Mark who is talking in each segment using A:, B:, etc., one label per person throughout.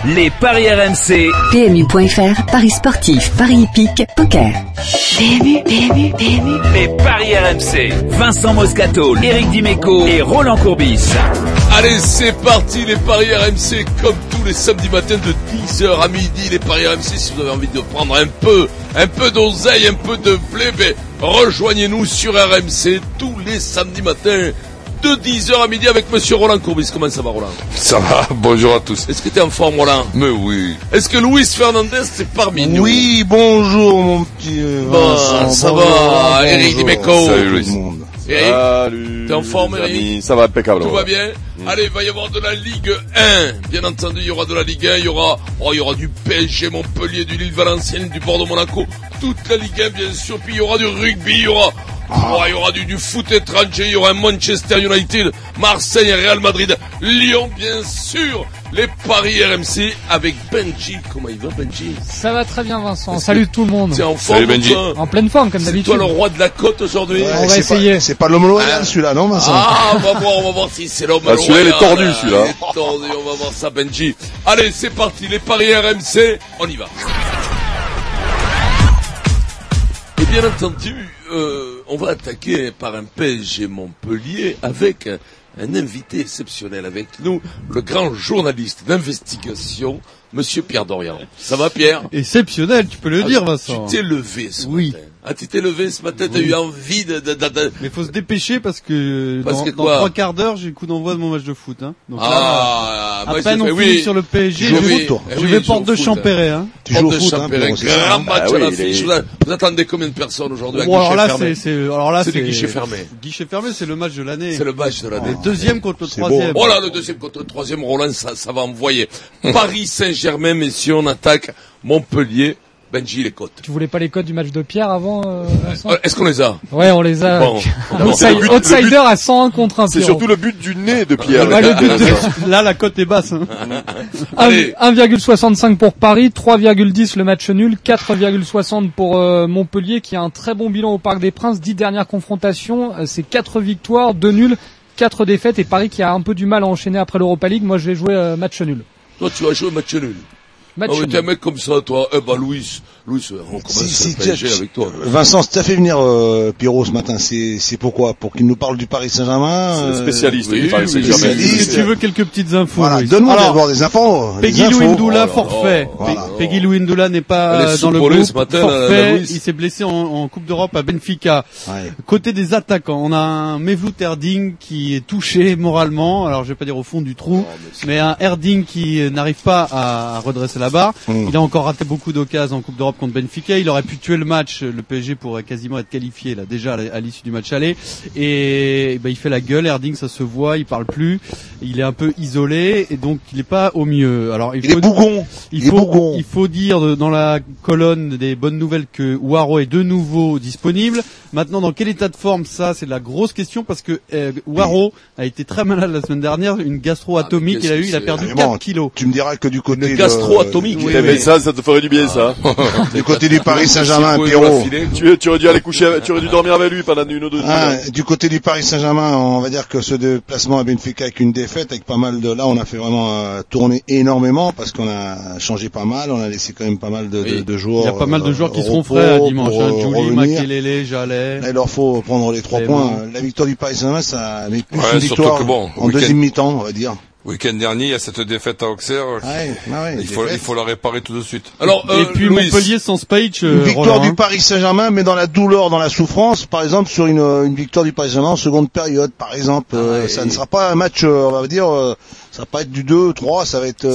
A: Les paris RMC.
B: PMU.fr, paris sportif, paris hippique, poker. PMU.
A: Les paris RMC. Vincent Moscato, Éric Dimeco et Roland Courbis.
C: Allez, c'est parti, les paris RMC, comme tous les samedis matins de 10h à midi, les paris RMC, si vous avez envie de prendre un peu d'oseille, un peu de blé, rejoignez-nous sur RMC tous les samedis matins de 10h à midi avec monsieur Roland Courbis. Comment ça va, Roland?
D: Ça va, bonjour à tous.
C: Est-ce que t'es en forme, Roland?
D: Mais oui.
C: Est-ce que Luis Fernandez c'est parmi nous?
E: Oui, bonjour mon petit Vincent.
C: Ça va, Éric Dimeco.
D: Salut Luis.
C: Éric,
F: salut.
C: T'es en forme, Éric?
F: Ça va impeccable.
C: Tout va bien? Allez, il va y avoir de la Ligue 1. Bien entendu, il y aura de la Ligue 1, il y aura du PSG Montpellier, du Lille Valenciennes, du Bordeaux Monaco, toute la Ligue 1 bien sûr, puis il y aura du rugby, il y aura du foot étranger, il y aura un Manchester United, Marseille, Real Madrid, Lyon bien sûr, les paris RMC avec Benji. Comment il va, Benji?
G: Ça va très bien, Vincent. Salut tout le monde.
C: T'es en forme?
D: Salut, Benji.
G: En pleine forme comme d'habitude.
C: C'est toi le roi de la côte aujourd'hui?
E: Ouais,
G: on va essayer.
E: C'est pas l'homme loyal celui-là, non, Vincent?
C: On va voir si c'est l'homme.
F: Celui-là, il est tordu, celui-là.
C: Il est tordu, on va voir ça, Benji. Allez, c'est parti, les paris RMC, on y va. Et bien entendu, on va attaquer par un PSG Montpellier avec un invité exceptionnel avec nous, le grand journaliste d'investigation, monsieur Pierre Dorian. Ça va, Pierre?
H: Exceptionnel, tu peux le dire, Vincent.
C: Tu t'es levé ce
H: Oui.
C: matin. Ah, tu t'es levé ce matin, t'as eu envie de...
H: Mais faut se dépêcher parce que dans
C: quoi
H: 3 quarts d'heure, j'ai le coup d'envoi de mon match de foot. Hein. Donc
C: moi,
H: à peine on finit sur le PSG, je vais porte de Champéret. Hein.
E: Tu joues au
C: Porte de
E: foot,
C: Champéret,
E: Pierrot, c'est ça,
C: grand
E: hein?
C: match à l'affiche. Vous attendez combien de personnes aujourd'hui à
H: Bon, alors là,
C: guichet fermé?
H: c'est
C: du guichet fermé.
H: Guichet fermé, c'est le match de l'année.
C: C'est le match de l'année.
H: Le deuxième contre le
E: c'est
H: troisième.
C: Oh là, le deuxième contre le troisième, Roland, ça va envoyer. Paris Saint-Germain, messieurs, on attaque Montpellier. Benji, les cotes.
G: Tu voulais pas les codes du match de Pierre avant, Vincent?
C: Est-ce qu'on les a?
G: Ouais, on les a.
C: Bon.
G: Outsider à 101 contre 1.
F: C'est surtout le but du nez de Pierre.
G: Ouais, le but
H: Là, la cote est basse. Hein.
C: Allez.
G: 1,65 pour Paris, 3,10 le match nul, 4,60 pour Montpellier qui a un très bon bilan au Parc des Princes. 10 dernières confrontations, c'est 4 victoires, 2 nuls, 4 défaites et Paris qui a un peu du mal à enchaîner après l'Europa League. Moi, je vais jouer match nul.
C: Toi, tu vas jouer match nul.
G: Match
C: Ah oui,
G: nul.
C: t'es un mec comme ça, toi. Louis, on commence le PSG avec toi.
E: Vincent, si t'as fait venir Pierrot ce matin, c'est pourquoi? Pour qu'il nous parle du Paris Saint-Germain?
F: C'est le spécialiste
C: oui,
F: du Paris Saint-Germain.
E: spécialiste.
H: Si tu veux quelques petites infos.
E: Voilà,
H: Louis.
E: donne-moi
H: Alors,
E: d'abord des infos.
H: Peggy Louindoula, forfait.
E: Voilà.
H: Peggy Louindoula n'est
C: Elle
H: pas
C: est
H: dans le
C: sous-volée
H: groupe.
C: ce matin,
H: Forfait.
C: la Louise.
H: Il s'est blessé en Coupe d'Europe à Benfica.
E: Ouais.
H: Côté des attaquants, on a un Mevlut Erding qui est touché moralement. Alors je vais pas dire au fond du trou, mais un Erding qui n'arrive pas à redresser la barre. Il a encore raté beaucoup d'occasions en Coupe d'Europe contre Benfica. Il aurait pu tuer le match. Le PSG pourrait quasiment être qualifié là déjà à l'issue du match aller. Et il fait la gueule. Erding, ça se voit. Il parle plus. Il est un peu isolé et donc il est pas au mieux. Alors
E: Il est bougon.
H: il faut dire dans la colonne des bonnes nouvelles que Waro est de nouveau disponible. Maintenant, dans quel état de forme ça, c'est la grosse question parce que Waro a été très malade la semaine dernière, une gastro-atomique
C: mais
H: il a perdu
E: Mais
H: 4
E: bon,
H: kilos.
E: Tu me diras que du côté
C: Une gastro-atomique.
H: Oui,
F: Mais ça te ferait du bien, ça.
E: du côté du Paris Saint-Germain,
C: Si
E: Pierrot.
C: vous la filez.
F: Tu aurais dû aller coucher, tu aurais dû dormir avec lui pendant 1 ou 2 nuits.
E: Du côté du Paris Saint-Germain, on va dire que ce déplacement à Benfica avec une défaite, avec pas mal de, là, on a fait vraiment tourner énormément parce qu'on a changé pas mal, on a laissé quand même pas mal de joueurs.
H: Il y a pas mal de joueurs qui seront
E: repos
H: frais dimanche.
E: pour,
H: Julie,
E: revenir.
H: Makelele, Jallet.
E: Là, il leur faut prendre les 3
H: Mais
E: points.
H: bon.
E: La victoire du Paris Saint-Germain, ça met plus
D: Ouais,
E: une
D: surtout
E: victoire
D: que bon,
E: en deuxième mi-temps, on va dire.
D: Week-end dernier, il y a cette défaite à Auxerre. Il faut la réparer tout de suite.
C: Alors,
H: Et puis
C: Louis,
H: Montpellier sans Spahic,
E: Une victoire
H: Roland,
E: du Paris Saint-Germain, mais dans la douleur, dans la souffrance, par exemple, sur une victoire du Paris Saint-Germain en seconde période, par exemple. Ça ne sera pas un match, on va dire, ça va pas être du 2-3, ça va être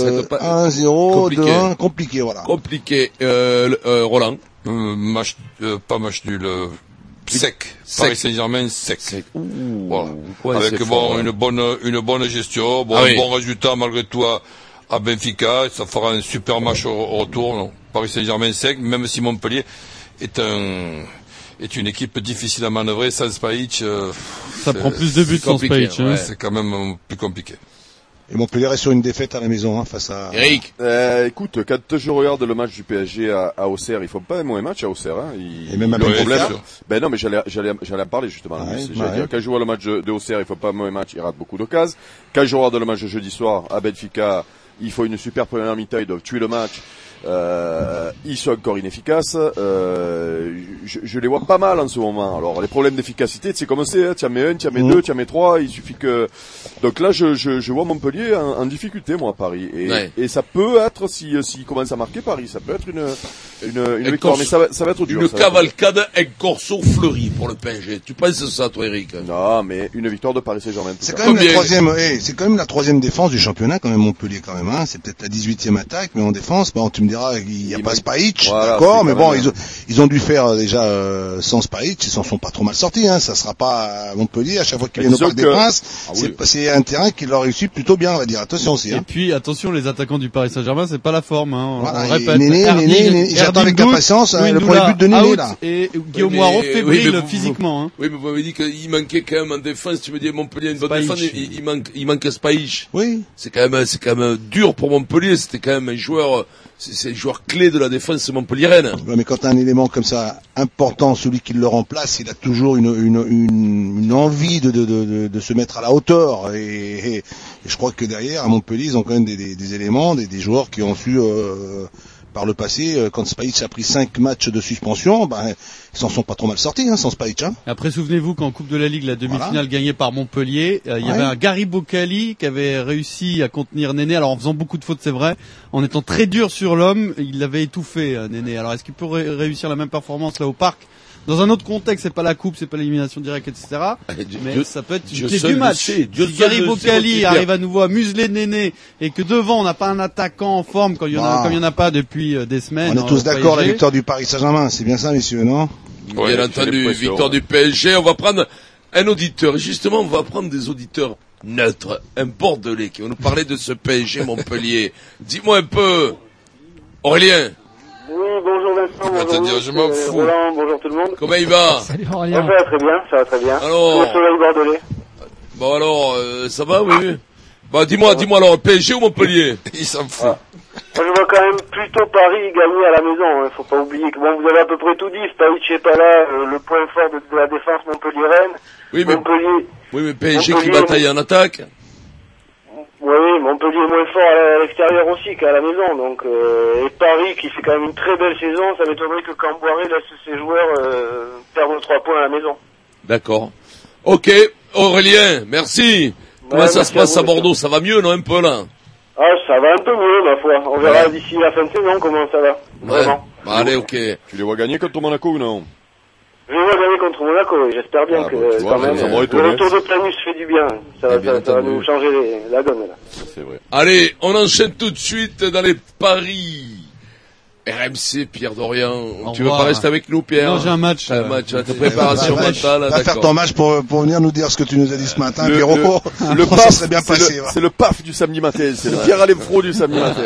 E: 1-0, 2-1, compliqué, voilà.
C: compliqué. Roland.
D: Pas match nul. Sec. Paris Saint-Germain sec. Voilà.
C: Ouais,
D: Avec
C: c'est fort,
D: une bonne gestion, un bon résultat malgré tout à Benfica, ça fera un super match au retour. Non. Paris Saint-Germain sec, même si Montpellier est une équipe difficile à manœuvrer, sans Spahic.
H: ça prend plus de buts sans Spahic.
C: ouais.
D: C'est quand même plus compliqué.
E: Et Montpellier est sur une défaite à la maison, face à...
C: Eric.
F: Écoute, quand je regarde le match du PSG à Auxerre, ils font pas un mauvais match à Auxerre, hein.
E: Et même à
F: problème.
E: Benfica.
F: Ben non, mais j'allais en parler justement. Dire, quand je vois le match de Auxerre, ils font pas un mauvais match, ils ratent beaucoup d'occasions. Quand je regarde le match de jeudi soir à Benfica, ils font une super première mi-temps, ils doivent tuer le match. Ils sont encore inefficaces. Je les vois pas mal en ce moment. Alors les problèmes d'efficacité, c'est comme c'est, tu en mets un, tu en mets deux, tu en mets trois. Il suffit que. Donc là, je vois Montpellier en difficulté, moi, à Paris. Et ça peut être s'ils commencent à marquer Paris, ça peut être une victoire, mais ça va être dur.
C: Une cavalcade, un corso fleuri pour le PSG. Tu penses ça, toi, Eric?
F: Non, mais une victoire de Paris Saint-Germain.
E: C'est quand même c'est quand même la troisième défense du championnat, quand même, Montpellier, quand même, hein. C'est peut-être la 18e attaque, mais en défense, bon, tu me diras, il n'y a pas Spajic, voilà, d'accord, mais bon, ils ont dû faire déjà sans Spajic, ils s'en sont pas trop mal sortis, hein. Ça sera pas à Montpellier à chaque fois qu'ils viennent au Parc des Princes. C'est un terrain qui leur réussit plutôt bien, on va dire. Attention aussi.
H: Et puis attention, les attaquants du Paris Saint-Germain, c'est pas la forme. Hein.
E: Voilà, on répète. Néné, j'attends avec impatience le premier but de Néné là.
H: Et Guillaume Moirot fébrile physiquement. Hein.
C: Oui, mais vous m'avez dit qu'il manquait quand même en défense. Tu me dis Montpellier a une bonne défense, il manque Spajic.
E: Oui.
C: C'est quand même dur pour Montpellier. C'était quand même un joueur. C'est le joueur clé de la défense montpelliéraine.
E: Ouais, mais quand t'as un élément comme ça important, celui qui le remplace, il a toujours une envie de se mettre à la hauteur. Et je crois que derrière, à Montpellier, ils ont quand même des éléments, des joueurs qui ont su par le passé, quand Spajic a pris 5 matchs de suspension, ils s'en sont pas trop mal sortis, hein, sans Spajic. Hein.
H: Après, souvenez-vous qu'en Coupe de la Ligue, la demi-finale gagnée par Montpellier, il y avait un Gary Boccali qui avait réussi à contenir Néné, alors en faisant beaucoup de fautes, c'est vrai, en étant très dur sur l'homme, il l'avait étouffé, Néné. Alors est-ce qu'il peut réussir la même performance là au Parc? Dans un autre contexte, c'est pas la coupe, c'est pas l'élimination directe, etc. Mais ça peut être une clé du match. Si Gary Boccali arrive à nouveau à museler Néné et que devant on n'a pas un attaquant en forme comme il y en a pas depuis des semaines.
E: On est tous d'accord, la victoire du Paris Saint-Germain, c'est bien ça, messieurs, non?
C: Bien entendu, victoire du PSG. On va prendre un auditeur. Justement, on va prendre des auditeurs neutres, un Bordelais qui va nous parler de ce PSG Montpellier. Dis-moi un peu, Aurélien.
I: Oui, bonjour Vincent,
C: je m'en fous.
I: Roland, bonjour tout le monde.
C: Comment il va?
G: Salut Aurélien.
I: Ça va très bien.
C: Alors,
I: le soleil bordelais.
C: Bon alors, ça va, oui. Bah dis-moi alors, PSG ou Montpellier? Il s'en fout.
I: Moi, je vois quand même plutôt Paris gagner à la maison. Hein. Faut pas oublier que vous avez à peu près tout dit. Spajic est pas là, le point fort de la défense montpelliéraine.
C: Oui, mais PSG qui bataille en attaque.
I: Oui, Montpellier est moins fort à l'extérieur aussi qu'à la maison, donc et Paris qui fait quand même une très belle saison, ça m'étonnerait que Camboiré laisse ses joueurs perdre 3 points à la maison.
C: D'accord. Ok, Aurélien, merci. Comment ça se passe à Bordeaux? Ça va mieux, non, un peu là?
I: Ah, ça va un peu mieux, ma foi. On verra d'ici la fin de saison comment ça va. Vraiment.
C: Bah, allez, ok.
F: Tu les vois gagner contre Monaco ou non?
I: Je vais gagner contre Monaco, et j'espère bien que quand même le retour de Planus fait du bien. Ça va nous changer la donne là.
F: C'est vrai.
C: Allez, on enchaîne tout de suite dans les paris. RMC, Pierre Dorian. Tu veux pas rester avec nous, Pierre?
H: Non, j'ai un match.
C: Ta préparation mentale.
E: Va faire ton match pour venir nous dire ce que tu nous as dit ce matin, Pierrot.
F: Le PAF
E: serait bien passé.
F: C'est le PAF du samedi matin. C'est le Pierre Alemfro du samedi matin.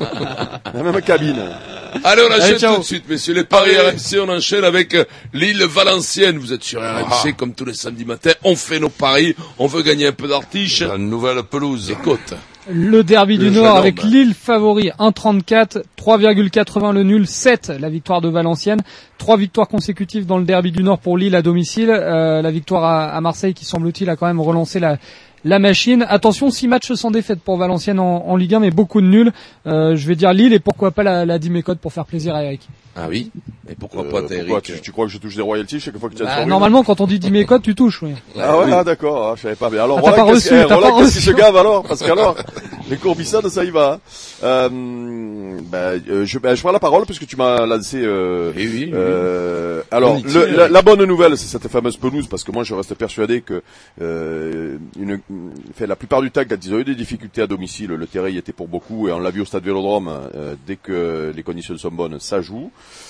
F: La même cabine.
C: Allez, on enchaîne tout de suite, messieurs. Les paris RMC, on enchaîne avec Lille-Valenciennes. Vous êtes sur RMC, comme tous les samedis matins. On fait nos paris. On veut gagner un peu d'artiche.
D: La nouvelle pelouse.
C: Écoute.
G: Le derby du Nord avec Lille favori 1,34, 3,80 le nul, 7 la victoire de Valenciennes. 3 victoires consécutives dans le derby du Nord pour Lille à domicile. La victoire à Marseille qui semble-t-il a quand même relancé la machine. Attention, 6 matchs sans défaite pour Valenciennes en Ligue 1, mais beaucoup de nuls. Je vais dire Lille et pourquoi pas la Dimécode pour faire plaisir à Eric.
C: Ah oui? Et pourquoi pas, Eric?
F: Tu crois que je touche des royalties chaque fois que tu as
G: normalement, quand on dit Dimécode, tu touches, oui.
F: Ah ouais, d'accord, je savais pas. Mais alors,
G: Roland,
F: qu'est-ce qu'il se gave alors? Parce qu'alors, les courbissades, ça y va. Je prends la parole puisque tu m'as lancé, alors, la bonne nouvelle, c'est cette fameuse pelouse, parce que moi, je reste persuadé que, la plupart du temps, quand ils ont eu des difficultés à domicile, le terrain y était pour beaucoup, et on l'a vu au stade Vélodrome, dès que les conditions sont bonnes, ça joue.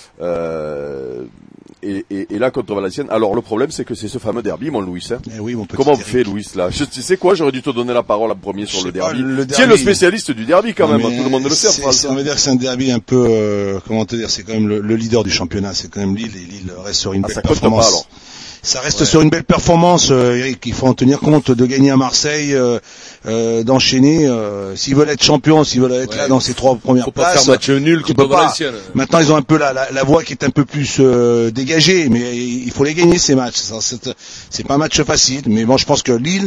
F: Et là contre Valenciennes. Alors le problème c'est que c'est ce fameux derby, mon Louis. Hein.
E: Oui, mon petit
F: Comment
E: Eric.
F: fait Louis là? Tu sais quoi? J'aurais dû te donner la parole en premier sur le derby. Tu es le spécialiste du derby quand même. Tout le monde le sait.
E: On va dire que c'est un derby un peu, comment te dire, c'est quand même le leader du championnat. C'est quand même Lille et Lille reste sur une belle performance. Pas, alors. Ça reste sur une belle performance, Eric. Il faut en tenir compte de gagner à Marseille, d'enchaîner. S'ils veulent être champions, s'ils veulent être là dans ces 3 premières places,
C: pas faire match nul contre Valenciennes.
E: Maintenant, ils ont un peu la voie qui est un peu plus dégagée, mais il faut les gagner ces matchs. C'est pas un match facile, mais bon, je pense que Lille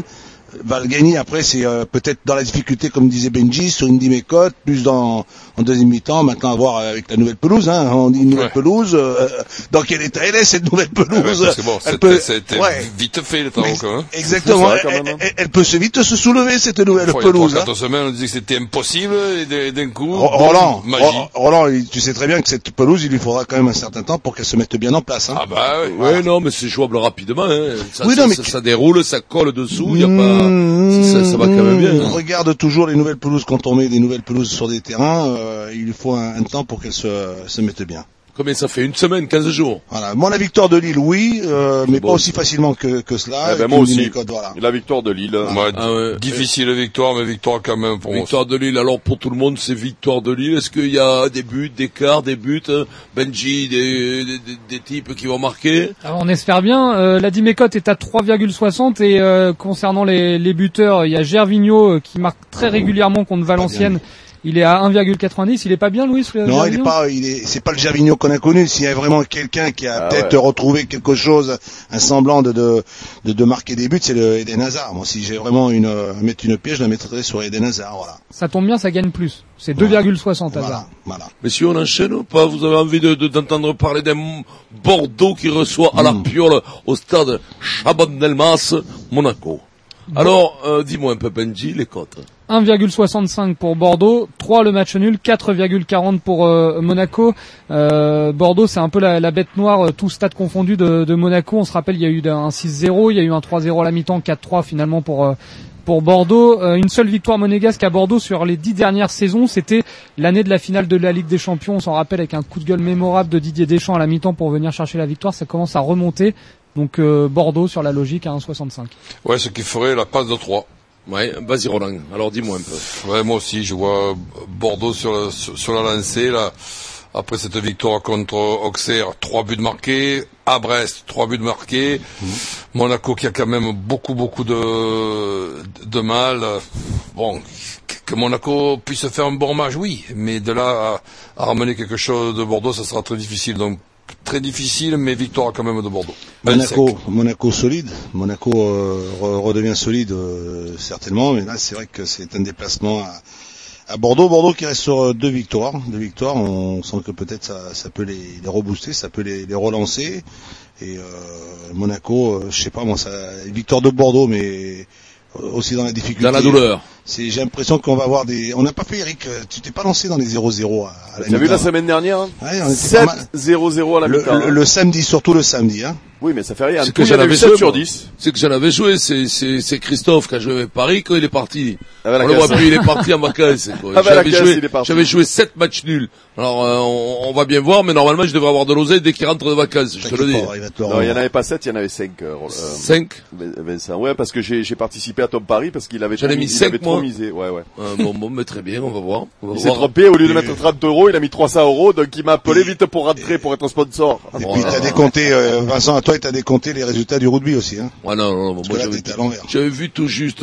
E: va le gagner. Après, c'est peut-être dans la difficulté, comme disait Benji, sur une Dimecote, plus en deuxième mi-temps. Maintenant, à voir avec la nouvelle pelouse. Hein. On dit une nouvelle pelouse. Dans quel état elle est, cette nouvelle pelouse?
D: C'est bon, c'était vite fait le temps. Hein.
E: Exactement. Elle peut vite se soulever, cette nouvelle pelouse.
D: Il y a 4 semaines, on disait que c'était impossible, et d'un coup, magie.
E: Roland, tu sais très bien que cette pelouse, il lui faudra quand même un certain temps pour qu'elle se mette bien en place. Hein.
C: Ah bah oui, non, mais c'est jouable rapidement. Hein. Ça déroule, ça colle dessous, il y a pas, ça va quand même bien.
E: On regarde toujours les nouvelles pelouses quand on met des nouvelles pelouses sur des terrains. Il lui faut un temps pour qu'elles se mettent bien.
C: Combien ça fait? Une semaine, 15 jours.
E: Voilà. Moi, la victoire de Lille, oui, mais pas aussi facilement que cela.
F: Moi aussi. Voilà. La victoire de Lille.
D: Difficile victoire, mais victoire quand même pour moi.
C: Victoire de Lille. Alors, pour tout le monde, c'est victoire de Lille. Est-ce qu'il y a des buts, des quarts, des buts, Benji, des types qui vont marquer?
G: Alors, on espère bien. La Dimecote est à 3,60 et concernant les buteurs, il y a Gervinho qui marque très régulièrement contre Valenciennes. Il est à 1,90. Il est pas bien, Louis?
E: Non, c'est pas le Gervinho qu'on a connu. S'il y a vraiment quelqu'un qui a peut-être retrouvé quelque chose, un semblant de marquer des buts, c'est le Eden Hazard. Moi, si j'ai vraiment mettre une pièce, je la mettrais sur Eden Hazard, voilà.
G: Ça tombe bien, ça gagne plus. C'est 2,60 Hazard.
E: Voilà.
C: Messieurs, on enchaîne ou pas? Vous avez envie d'entendre parler d'un Bordeaux qui reçoit à la Piole au stade Chabannes-Delmas, Monaco. Alors, dis-moi un peu, Benji, les cotes.
G: 1,65 pour Bordeaux, 3 le match nul, 4,40 pour Monaco. Bordeaux, c'est un peu la bête noire, tout stade confondu de Monaco. On se rappelle, il y a eu un 6-0, il y a eu un 3-0 à la mi-temps, 4-3 finalement pour Bordeaux. Une seule victoire monégasque à Bordeaux sur les 10 dernières saisons. C'était l'année de la finale de la Ligue des Champions. On s'en rappelle, avec un coup de gueule mémorable de Didier Deschamps à la mi-temps pour venir chercher la victoire. Ça commence à remonter. Donc Bordeaux sur la logique à 1,65.
D: Ouais, ce qui ferait la passe de 3.
C: Ouais, vas-y Roland, alors dis-moi un peu.
D: Ouais, moi aussi, je vois Bordeaux sur la lancée, là. Après cette victoire contre Auxerre, 3 buts marqués. À Brest, 3 buts marqués. Monaco qui a quand même beaucoup de mal. Bon, que Monaco puisse faire un bon match, oui. Mais de là à ramener quelque chose de Bordeaux, ça sera très difficile. Donc, très difficile, mais victoire quand même de Bordeaux.
E: Monaco solide. Monaco redevient solide certainement, mais là c'est vrai que c'est un déplacement à Bordeaux. Bordeaux qui reste sur deux victoires. On sent que peut-être ça peut les rebooster, ça peut les relancer. Et Monaco, je sais pas moi, victoire de Bordeaux, mais aussi dans la difficulté.
C: Dans la douleur.
E: J'ai l'impression qu'on va avoir on n'a pas fait, Eric, tu t'es pas lancé dans les 0-0 à la mi-temps.
F: T'as vu la semaine dernière, hein?
E: Ouais, on était
F: 7-0-0 à la mi-temps.
E: Le samedi, surtout le samedi, hein.
F: Oui, mais ça fait rien.
C: C'est que j'en avais 7 sur 10. C'est que j'en avais joué, c'est Christophe qui a joué avec Paris quand il est parti. On le voit plus, il est parti en vacances, quoi. J'avais joué 7 matchs nuls. Alors, on va bien voir, mais normalement, je devrais avoir de l'oseille dès qu'il rentre de vacances, je te le dis.
F: Non, il y en avait pas 7, il y en avait 5.
C: 5?
F: Vincent, ouais, parce que j'ai participé à Top Paris parce qu'il avait
C: trop
F: misé, ouais.
C: Bon, mais très bien, on va voir.
F: Il s'est trompé, au lieu de mettre 30 €, il a mis 300 €, donc il m'a appelé vite pour rentrer, pour être sponsor.
E: Et puis t'as décompté, Vincent, à toi, t'as décompté les résultats du rugby aussi, hein.
C: Ouais, non, moi j'avais vu tout juste.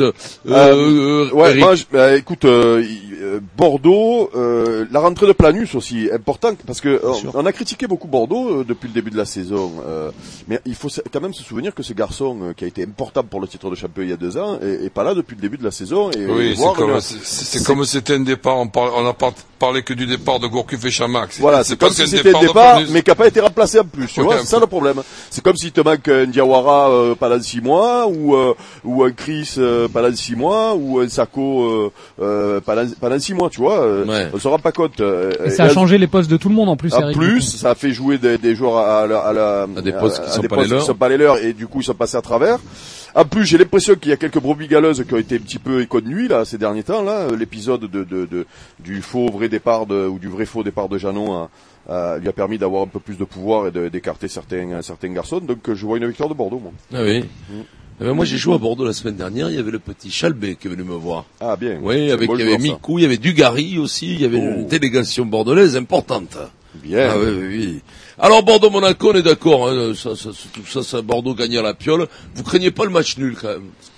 F: Écoute, Bordeaux, la rentrée de Planus aussi importante parce que on a critiqué beaucoup Bordeaux depuis le début de la saison, mais il faut quand même se souvenir que ce garçon qui a été important pour le titre de champion il y a 2 ans est pas là depuis le début de la saison. Et
D: oui, c'est comme c'était un départ. On n'a pas parlé que du départ de Gourcuff et Chamac.
F: Voilà, c'est comme si c'était un départ, mais qui n'a pas été remplacé en plus. Tu vois, c'est ça le problème. C'est comme si te manque un Diawara pendant 6 mois ou un Chris pendant 6 mois ou un Sako pendant 6 mois. Tu vois, on se rend pas compte.
G: Et ça a changé les postes de tout le monde en plus.
F: En plus, ça a fait jouer des joueurs à
C: des postes qui sont
F: pas les leurs et du coup ils sont passés à travers. En plus, j'ai l'impression qu'il y a quelques brebis galeuses qui ont été un petit peu écho de nuit là ces derniers temps là. L'épisode du faux vrai départ ou du vrai faux départ de Jeannot lui a permis d'avoir un peu plus de pouvoir et d'écarter certains garçons. Donc je vois une victoire de Bordeaux, moi.
C: Ah oui. Moi j'ai joué à Bordeaux la semaine dernière, il y avait le petit Chalbet qui est venu me voir.
F: Ah bien.
C: Oui, il y avait Mikou, il y avait Dugarry aussi, il y avait une délégation bordelaise importante.
F: Bien.
C: Ah oui. Alors Bordeaux-Monaco, on est d'accord, hein, ça Bordeaux gagne à la Piole. Vous craignez pas le match nul quand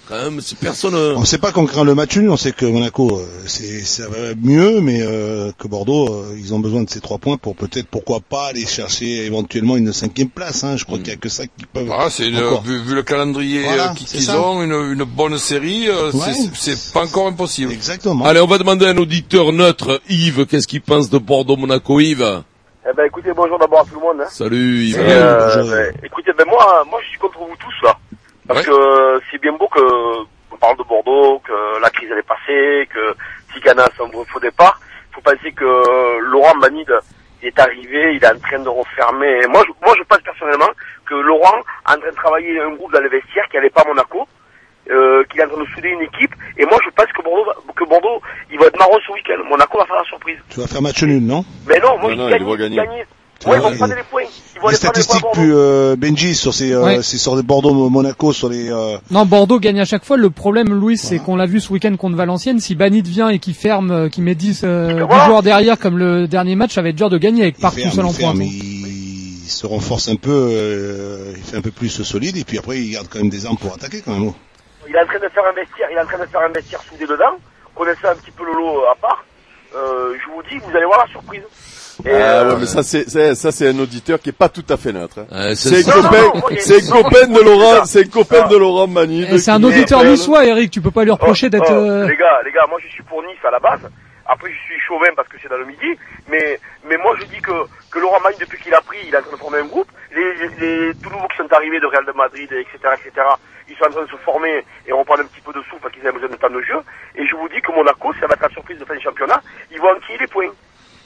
C: quand même, c'est personne.
E: On sait pas qu'on craint le match nul, on sait que Monaco, ça va mieux, mais que Bordeaux, ils ont besoin de ces 3 points pour peut-être, pourquoi pas, aller chercher éventuellement une 5e place. Hein. Je crois qu'il y a que ça qui peuvent.
D: Ah, vu le calendrier qu'ils ont, une bonne série, c'est pas encore impossible.
E: Exactement.
C: Allez, on va demander à un auditeur neutre, Yves, qu'est-ce qu'il pense de Bordeaux-Monaco, Yves?
I: Eh ben, écoutez, bonjour d'abord à tout le monde. Hein.
C: Salut, Yves.
I: Écoutez, moi, je suis contre vous tous, là. Parce que c'est bien beau on parle de Bordeaux, que la crise elle est passée, que Tigana a son faux départ. Faut penser que Laurent Manide est arrivé, il est en train de refermer. Moi, je pense personnellement que Laurent est en train de travailler un groupe dans le vestiaire qui n'allait pas à Monaco, qu'il est en train de souder une équipe. Et moi, je pense que Bordeaux, il va être marron ce week-end. Monaco va faire la surprise.
E: Tu vas faire match nul, non?
I: Mais non, moi, il va gagner. Ouais, ils vont prendre les points.
E: Les statistiques plus Benji sur c'est sur les Bordeaux-Monaco sur les.
G: Non, Bordeaux gagne à chaque fois. Le problème, Louis, c'est qu'on l'a vu ce week-end contre Valenciennes. Si Banit vient et qu'il ferme, qu'il met 10 joueurs derrière comme le dernier match, ça va être dur de gagner avec Park tout seul en pointe.
E: Il se renforce un peu, il fait un peu plus solide et puis après il garde quand même des armes pour attaquer quand même.
I: Il est en train de faire un vestiaire soudé dedans. Connaissant un petit peu Lolo à part, je vous dis, vous allez voir la surprise.
F: Ouais, mais ça c'est un auditeur qui est pas tout à fait neutre. Hein. C'est un copain de Laurent Manide.
G: C'est un auditeur niçois, Eric, tu peux pas lui reprocher d'être...
I: Les gars, moi je suis pour Nice à la base. Après je suis chauvin parce que c'est dans le midi, mais moi je dis que Laurent Manide depuis qu'il a pris, il est en train de former un groupe. Les tout nouveaux qui sont arrivés de Real de Madrid, etc., ils sont en train de se former et on prend un petit peu de souffle parce qu'ils ont besoin de temps de jeu. Et je vous dis que Monaco, ça va être la surprise de fin du championnat. Ils vont enquiller les points.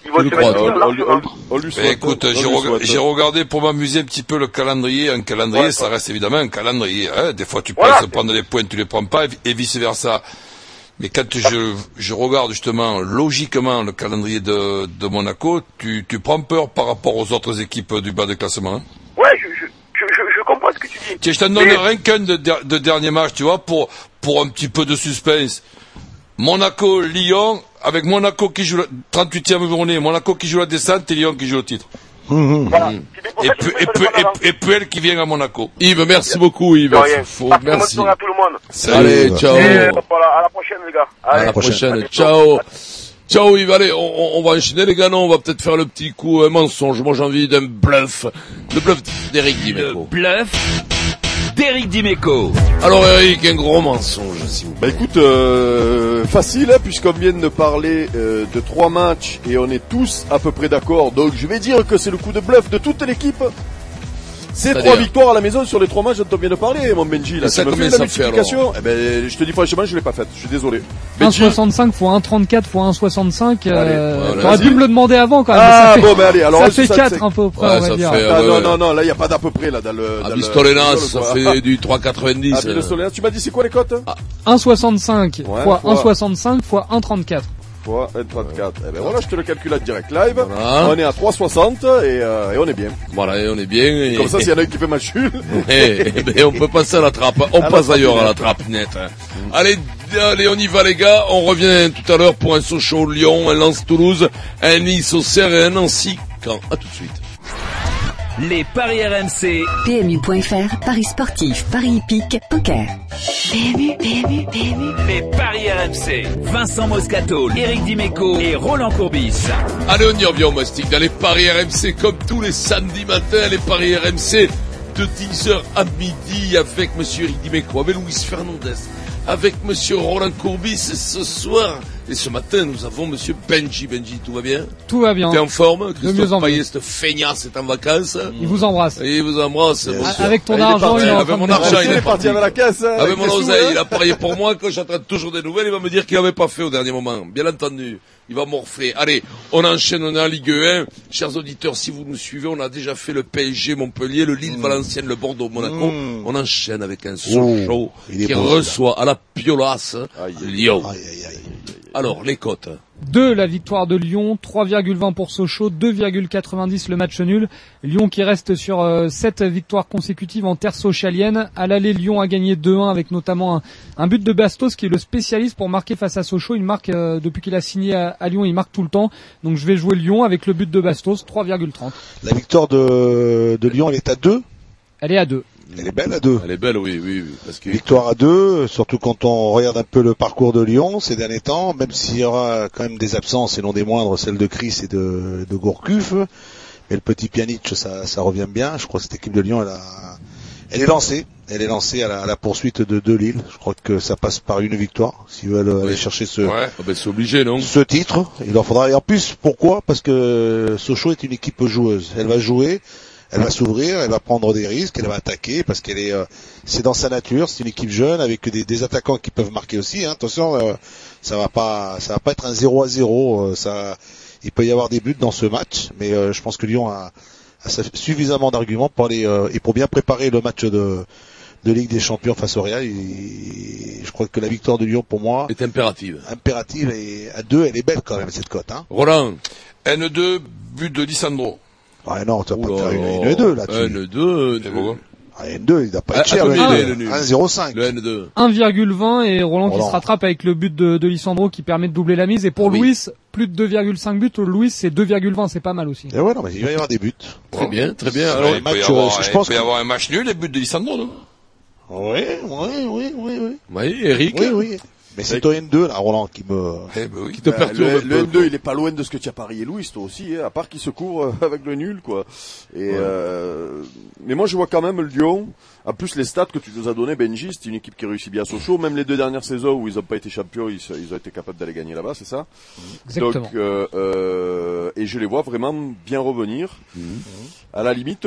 D: Écoute, j'ai regardé pour m'amuser un petit peu le calendrier. Un calendrier, ça reste évidemment un calendrier. Hein. Des fois, tu penses prendre des points, tu les prends pas, et vice versa. Mais quand je regarde justement logiquement le calendrier de Monaco, tu prends peur par rapport aux autres équipes du bas de classement. Hein.
I: Ouais, je comprends ce que tu dis.
D: Tiens, je t'en donne rien qu'un de dernier match, tu vois, pour un petit peu de suspense. Monaco-Lyon, avec Monaco qui joue la 38e journée, Monaco qui joue la descente et Lyon qui joue le titre.
I: Voilà.
D: Et Puel qui vient à Monaco.
C: Yves, merci beaucoup, Yves.
I: Merci. À tout le monde.
C: Allez, ciao.
I: Voilà, à la prochaine, les gars.
C: À la prochaine. Ciao. Ciao Yves, allez, on va enchaîner les gars, non, on va peut-être faire le petit coup, un mensonge. Moi j'ai envie d'un bluff. Le bluff d'Eric Dimeco.
A: Le bluff d'Eric Dimeco.
C: Alors Eric, un gros mensonge, s'il vous plaît.
F: Bah écoute, facile, hein, puisqu'on vient de parler de 3 matchs et on est tous à peu près d'accord. Donc je vais dire que c'est le coup de bluff de toute l'équipe. C'est 3 victoires à la maison sur les 3 matchs dont on vient de parler, mon Benji. Là,
C: ça,
F: tu me fais la multiplication. Eh ben, je te dis franchement, je l'ai pas faite. Je suis désolé.
G: 1,65 x 1,34 x 1,65. T'aurais pu me le demander avant quand même.
F: Ah bon, ben allez. Alors
G: ça fait 4 un peu près, on va dire.
F: Non, là il y a pas d'à peu près là dans le.
C: À Pistolenas, ça fait du 3,90.
F: À Pistolenas, tu m'as dit c'est quoi les cotes?
G: 1,65 x 1,65 x 1,34.
F: Fois 1,34. Eh ben voilà, je te le calcule en direct live. Voilà. On est à 3,60 et on est bien.
C: Voilà, et on est bien. Et
F: comme ça, s'il y en a un qui fait match nul.
C: Ben, on peut passer à la trappe. On passe ailleurs à la trappe nette. Allez, on y va les gars. On revient tout à l'heure pour un Sochaux Lyon, un Lens Toulouse, un Nice Auxerre et un Nancy Caen. À tout de suite.
A: Les paris RMC.
B: PMU.fr, paris sportif, paris hippique, poker. PMU.
A: Les paris RMC. Vincent Moscato, Eric Dimeco et Roland Courbis.
C: Allez, on y revient au mastic dans les paris RMC comme tous les samedis matins. Les paris RMC de 10h à midi avec monsieur Eric Dimeco, avec Luis Fernandez, avec monsieur Roland Courbis ce soir. Et ce matin, nous avons monsieur Benji. Benji, tout va bien?
G: Tout va bien.
C: T'es en forme? Christophe Payet, cette feignasse, est en vacances.
G: Il vous embrasse.
C: Il vous embrasse.
G: Avec ton argent, il est
C: avec mon argent, il est
F: parti avec la caisse.
C: Avec mon oseille, il a parié pour moi. Quand j'attends toujours des nouvelles, il va me dire qu'il n'avait pas fait au dernier moment. Bien entendu. Il va morfler. Allez, on enchaîne, on est en Ligue 1. Chers auditeurs, si vous nous suivez, on a déjà fait le PSG Montpellier, le Lille Valenciennes, le Bordeaux Monaco. On enchaîne avec un Sochaux qui reçoit à la Piolasse Lyon. Alors, les cotes.
G: 2 la victoire de Lyon, 3,20 pour Sochaux, 2,90 le match nul. Lyon qui reste sur 7 victoires consécutives en terre sochalienne. À l'aller, Lyon a gagné 2-1 avec notamment un but de Bastos qui est le spécialiste pour marquer face à Sochaux. Il marque depuis qu'il a signé à Lyon, il marque tout le temps. Donc je vais jouer Lyon avec le but de Bastos, 3,30.
E: La victoire de Lyon, elle est à 2?
G: Elle est à 2.
E: Elle est belle à 2.
C: Elle est belle, oui. Parce que...
E: Victoire à 2, surtout quand on regarde un peu le parcours de Lyon ces derniers temps, même s'il y aura quand même des absences et non des moindres, celles de Chris et de Gourcuff. Mais le petit Pjanic, ça revient bien. Je crois que cette équipe de Lyon, elle est lancée. Elle est lancée à la poursuite de Lille. Je crois que ça passe par une victoire. S'ils veulent aller chercher c'est
C: obligé, non?
E: Ce titre, il leur faudra. Et en plus, pourquoi? Parce que Sochaux est une équipe joueuse. Elle va jouer, elle va s'ouvrir, elle va prendre des risques, elle va attaquer parce qu'elle est, c'est dans sa nature. C'est une équipe jeune avec des attaquants qui peuvent marquer aussi. Hein. Attention, ça va pas être un 0-0. Il peut y avoir des buts dans ce match, mais je pense que Lyon a suffisamment d'arguments pour aller et pour bien préparer le match de Ligue des Champions face au Real. Et je crois que la victoire de Lyon, pour moi,
C: est impérative.
E: Et à 2, elle est belle quand même cette cote. Hein.
C: Roland.
D: N2, but de Lisandro.
E: Ouais, non, tu vas pas faire une N2 là-dessus.
C: N2,
E: N2, il doit pas être cher, le 1,05.
C: Le N2.
G: 1,20 et Roland qui se rattrape avec le but de Lisandro qui permet de doubler la mise. Et pour Louis, plus de 2,5 buts. Louis, c'est 2,20, c'est pas mal aussi.
E: Et ouais, non, mais il va y avoir des buts.
C: Très bien.
D: Alors, il peut y avoir un match nul, les buts de Lisandro, non?
E: Oui.
C: Oui, Eric.
E: Oui. Mais c'est ton N2, là, Roland, qui
F: te perturbe. Le N2, il est pas loin de ce que tu as parié, Louis, toi aussi, hein, à part qu'il se court avec le nul, quoi. Et, mais moi, je vois quand même Lyon. En plus, les stats que tu nous as donné, Benji, c'est une équipe qui réussit bien à Sochaux. Même les 2 dernières saisons où ils ont pas été champions, ils ont été capables d'aller gagner là-bas, c'est ça?
G: Exactement.
F: Donc, et je les vois vraiment bien revenir. À la limite,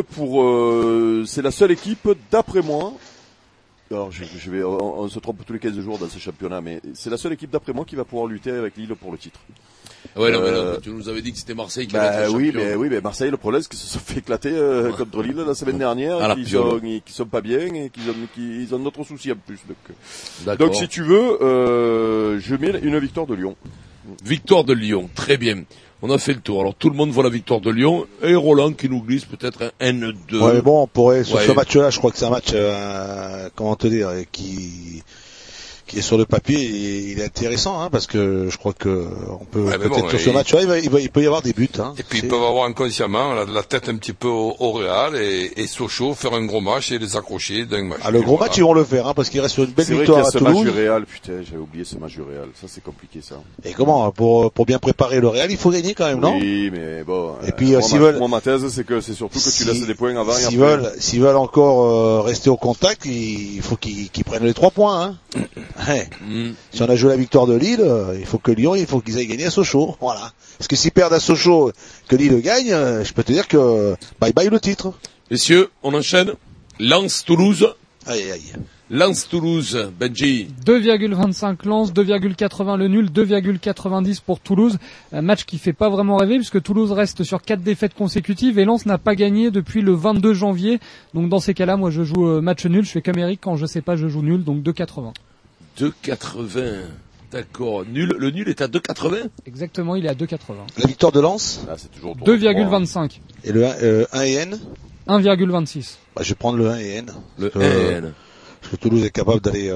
F: c'est la seule équipe, d'après moi. Alors, on se trompe tous les 15 jours dans ce championnat, mais c'est la seule équipe d'après moi qui va pouvoir lutter avec Lille pour le titre.
C: Ouais, non, tu nous avais dit que c'était Marseille qui allait être champion.
F: Oui, mais Marseille, le problème, c'est qu'ils se sont fait éclater contre Lille la semaine dernière, qui sont pas bien et qu'ils ont d'autres soucis en plus. Donc, si tu veux, je mets une victoire de Lyon.
C: Victoire de Lyon, très bien. On a fait le tour. Alors tout le monde voit la victoire de Lyon et Roland qui nous glisse peut-être un N2.
E: Ouais, bon, on pourrait sur ce match-là, je crois que c'est un match, comment te dire, qui est sur le papier, et il est intéressant, hein, parce que je crois que on peut peut-être sur ce match-là, il peut y avoir des buts. Hein.
D: Et puis ils peuvent avoir inconsciemment la tête un petit peu au Real et Sochaux faire un gros match et les accrocher d'un match.
E: Ah, le gros match, ils vont le faire, hein, parce qu'il reste sur une belle victoire à Toulouse.
F: C'est vrai qu'il y a ce match du Real, putain, j'avais oublié ce match du Real. Ça, c'est compliqué, ça.
E: Et comment, pour bien préparer le Real, il faut gagner quand même, non?
F: Oui, mais bon.
E: Et puis, s'ils veulent.
F: Moi, ma thèse, c'est surtout que tu laisses des points avant et
E: après. S'ils veulent encore, rester au contact, il faut qu'ils prennent les 3 points, hein. Ouais. Si on a joué la victoire de Lille, il faut qu'ils aillent gagner à Sochaux. Voilà. Parce que s'ils perdent à Sochaux, que Lille gagne, je peux te dire que bye bye le titre.
C: Messieurs, on enchaîne. Lens-Toulouse.
E: Aïe.
C: Lens-Toulouse, Benji.
G: 2,25 Lens, 2,80 le nul, 2,90 pour Toulouse. Un match qui fait pas vraiment rêver puisque Toulouse reste sur 4 défaites consécutives et Lens n'a pas gagné depuis le 22 janvier. Donc dans ces cas-là, moi je joue match nul. Je fais comme Eric, quand je sais pas, je joue nul, donc 2,80.
C: 2,80. D'accord. Le nul est à 2,80?
G: Exactement, il est à 2,80.
E: La victoire de Lens?
F: C'est toujours
G: 2,25.
E: Et le 1 et N?
G: 1,26.
E: Bah, je vais prendre le 1 et N.
C: Le 1 et N.
E: Parce que Toulouse est capable d'aller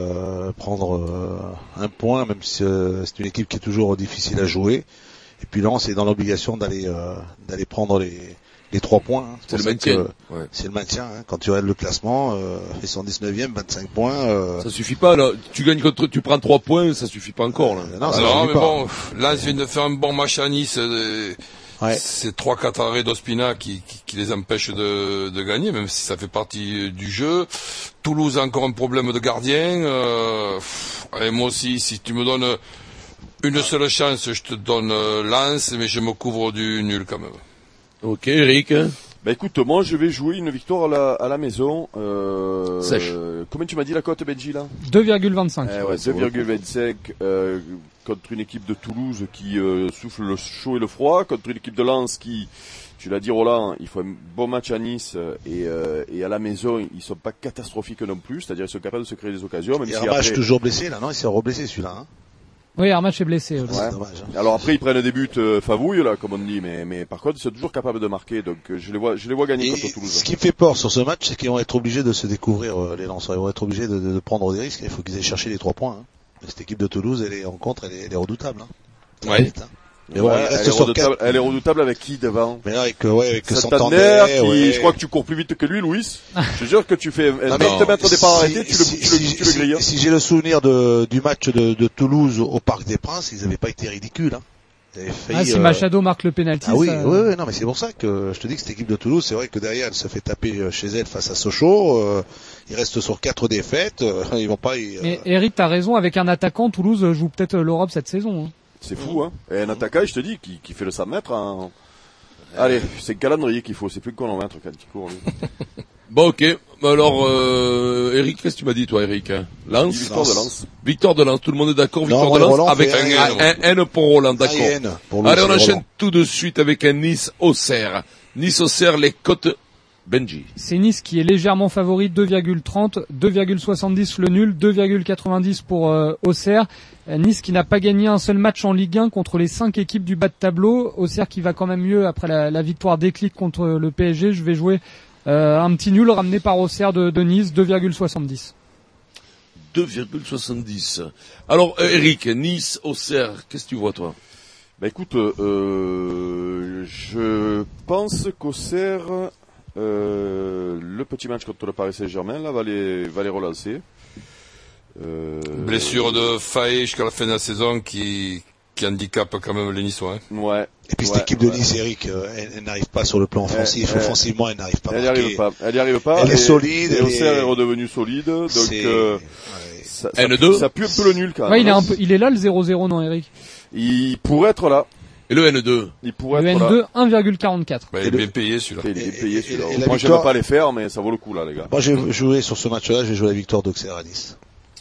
E: prendre un point, même si c'est une équipe qui est toujours difficile à jouer. Et puis Lens est dans l'obligation d'aller prendre les 3 points. Hein.
C: C'est le maintien.
E: C'est le maintien. Hein. Quand tu regardes le classement, ils sont 19e, 25 points.
C: Ça suffit pas là. Tu prends 3 points, ça suffit pas encore là.
D: Non, mais pas. Bon, là, je viens de faire un bon match à Nice. C'est 3-4 arrêts d'Ospina qui les empêchent de gagner, même si ça fait partie du jeu. Toulouse a encore un problème de gardien. Et moi aussi, si tu me donnes une seule chance, je te donne Lens, mais je me couvre du nul quand même.
C: Ok, Eric.
F: Bah écoute, moi je vais jouer une victoire à la maison.
C: Sèche.
F: Comment tu m'as dit la cote, Benji, là?
G: 2,25.
F: 2,25 contre une équipe de Toulouse qui souffle le chaud et le froid, contre une équipe de Lens qui, tu l'as dit Roland, il faut un bon match à Nice et à la maison ils sont pas catastrophiques non plus, c'est-à-dire ils sont capables de se créer des occasions. Même
E: et si Armach toujours blessé là, non? Il s'est reblessé celui-là. Hein.
G: Oui, Armach est blessé.
F: C'est dommage. Hein. Alors après ils prennent des buts favouilles là, comme on dit, mais par contre ils sont toujours capables de marquer, donc je les vois gagner contre Toulouse.
E: Ce qui me fait peur sur ce match, c'est qu'ils vont être obligés de se découvrir les Lensois. Ils vont être obligés de prendre des risques. Il faut qu'ils aillent chercher les 3 points. Hein. Cette équipe de Toulouse, elle est redoutable. Hein.
C: Ouais.
E: Mais bon,
F: elle est redoutable avec qui devant?
E: Mais là, avec
F: Santander, je crois que tu cours plus vite que lui, Louis. Je te jure que tu fais 20 mètres départ arrêté, tu le grilles.
E: Si j'ai le souvenir du match de Toulouse au Parc des Princes, ils avaient pas été ridicules, hein.
G: Si Machado marque le penalty.
E: Ah oui, non, mais c'est pour ça que je te dis que cette équipe de Toulouse, c'est vrai que derrière, elle se fait taper chez elle face à Sochaux, ils restent sur 4 défaites, ils vont pas
G: Mais Eric, t'as raison, avec un attaquant, Toulouse joue peut-être l'Europe cette saison, hein.
F: C'est fou, hein. Et un attaquant, je te dis, qui fait le 100 mètres, hein. Allez, c'est le calendrier qu'il faut, c'est plus que chronomètre quand il court, lui.
C: Bon, ok. Alors, Eric, qu'est-ce que tu m'as dit, toi, Eric? Lens?
F: Victoire de Lens.
C: Victoire de Lens. Tout le monde est d'accord? Victoire de Lens avec un N pour Roland, d'accord. Allez, on enchaîne tout de suite avec un Nice-Auxerre. Nice-Auxerre, les cotes, Benji.
G: C'est Nice qui est légèrement favori, 2,30, 2,70 le nul, 2,90 pour Auxerre. Nice qui n'a pas gagné un seul match en Ligue 1 contre les 5 équipes du bas de tableau. Auxerre qui va quand même mieux après la victoire déclic contre le PSG. Je vais jouer un petit nul ramené par Auxerre de Nice, 2,70.
C: 2,70. Alors, Eric, Nice, Auxerre, qu'est-ce que tu vois, toi?
F: Bah écoute, je pense qu'Auxerre, le petit match contre le Paris Saint-Germain, là, va les relancer.
D: Blessure de Faé jusqu'à la fin de la saison qui handicape quand même les Niçois. Hein.
F: Ouais.
E: Et puis cette équipe de Nice, Eric, elle n'arrive pas sur le plan offensif. Offensivement, elle n'arrive pas.
F: Elle n'y arrive pas.
E: Elle est solide.
F: Et Auxerre est redevenu solide. Donc,
C: N2.
F: Ça pue un peu le nul quand même.
G: Ouais, il est là le 0-0, non, Eric?
F: Il pourrait être là.
C: Et le N2?
F: Il pourrait
G: être
F: là.
G: Le N2, 1,44.
D: Il est bien payé celui-là.
F: Il est payé celui-là. Moi, j'aime pas les faire, mais ça vaut le coup là, les gars.
E: Moi, j'ai joué sur ce match-là, j'ai joué la victoire d'Auxerre à Nice.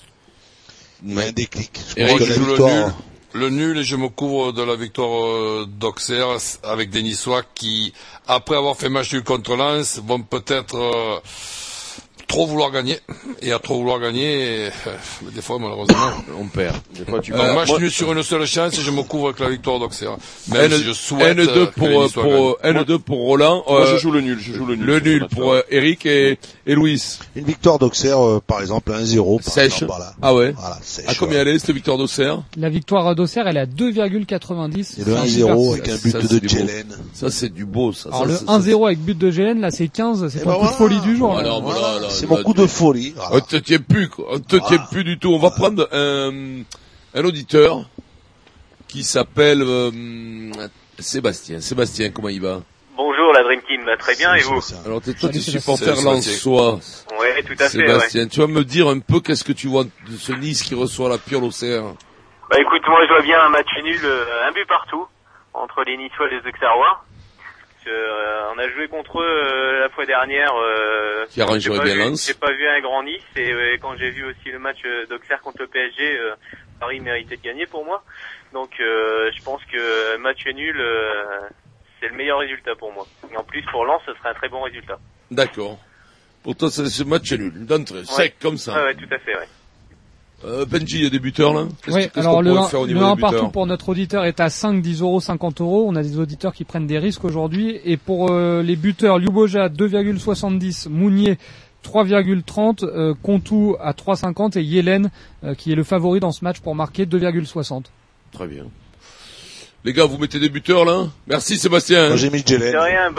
E: Un déclic.
D: Eric joue le nul et je me couvre de la victoire d'Auxerre avec des Niçois qui, après avoir fait match nul contre Lens, vont peut-être trop vouloir gagner. Et à trop vouloir gagner, des fois malheureusement on perd.
F: Des fois,
D: match nul sur une seule chance et je me couvre avec la victoire d'Auxerre. Même si je souhaite
C: N2 pour Roland.
F: Moi je joue le nul.
C: Le nul pour Eric et Louis.
E: Une victoire d'Auxerre, par exemple, 1-0.
C: Sèche.
E: Ah
C: ouais.
E: Voilà, sèche.
C: À combien elle est cette victoire d'Auxerre?
G: La victoire d'Auxerre, elle est à 2,90.
E: Et le 1-0 avec un but de Gelen.
C: Ça c'est du beau, ça.
G: Alors le 1-0 avec but de Gelen, là c'est 15, c'est ton coup de folie du jour.
E: C'est mon coup de folie.
C: Voilà. On te tient plus, quoi. On te tient plus du tout. On va prendre un auditeur qui s'appelle Sébastien. Sébastien, comment il va?
J: Bonjour, la Dream Team, très bien, et vous?
C: Alors toi t'es supporter lensois.
J: Ouais, tout à fait.
C: Sébastien, tu vas me dire un peu qu'est-ce que tu vois de ce Nice qui reçoit la pire Auxerre?
J: Bah écoute, moi je vois bien un match nul, un but partout, entre les Niçois et les Auxerrois. On a joué contre eux la fois dernière.
C: Qui arrangerait bien Lens.
J: J'ai pas vu un grand Nice et quand j'ai vu aussi le match d'Auxerre contre le PSG, Paris méritait de gagner pour moi. Donc je pense que match nul, c'est le meilleur résultat pour moi. Et en plus pour Lens, ce serait un très bon résultat.
C: D'accord. Pour toi, c'est ce match nul, d'entrée, sec comme ça.
J: Ouais, tout à fait, ouais.
C: Benji, il y a des buteurs là.
G: Oui, alors le 1 partout pour notre auditeur est à 5, 10 euros, 50 euros. On a des auditeurs qui prennent des risques aujourd'hui. Et pour les buteurs, Ljuboja 2,70, Mounier 3,30, Contou à 3,50 et Yelen qui est le favori dans ce match pour marquer 2,60.
C: Très bien. Les gars, vous mettez des buteurs là? Merci Sébastien.
E: Moi j'ai mis Gelen.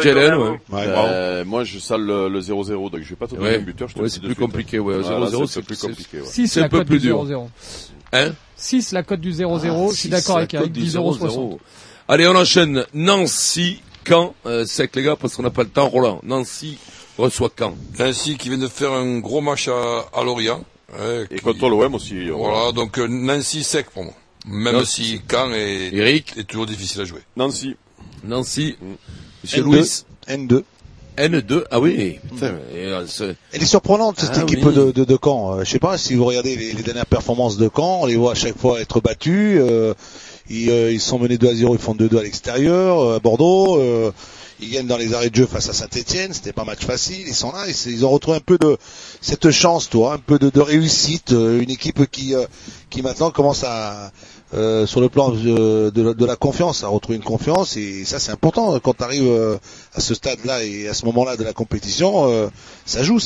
F: Moi je sale le 0-0, donc je vais pas te donner un buteur.
C: C'est plus compliqué, 0-0
F: c'est plus compliqué.
G: 6 la cote du 0-0.
C: Hein?
G: 6 la cote du 0-0, je suis d'accord avec Eric, 10,60 €.
C: Allez, on enchaîne. Nancy, Caen, sec les gars, parce qu'on n'a pas le temps. Roland, Nancy reçoit Caen.
D: Nancy qui vient de faire un gros match à Lorient.
F: Et contre l'OM aussi.
D: Voilà, donc Nancy sec pour moi. Même si Caen est toujours difficile à jouer.
F: Nancy.
C: Monsieur Louis.
E: N2.
C: Ah oui. Putain,
E: elle est surprenante cette équipe de Caen. Je sais pas si vous regardez les dernières performances de Caen, on les voit à chaque fois être battus. Ils sont menés 2-0, ils font 2-2 à l'extérieur, à Bordeaux. Ils gagnent dans les arrêts de jeu face à Saint-Etienne. C'était pas match facile. Ils sont là. Ils ont retrouvé un peu de cette chance, un peu de réussite. Une équipe qui maintenant commence à sur le plan de la confiance, à retrouver une confiance. Et ça, c'est important quand tu arrives à ce stade-là et à ce moment-là de la compétition. Ça joue, ça.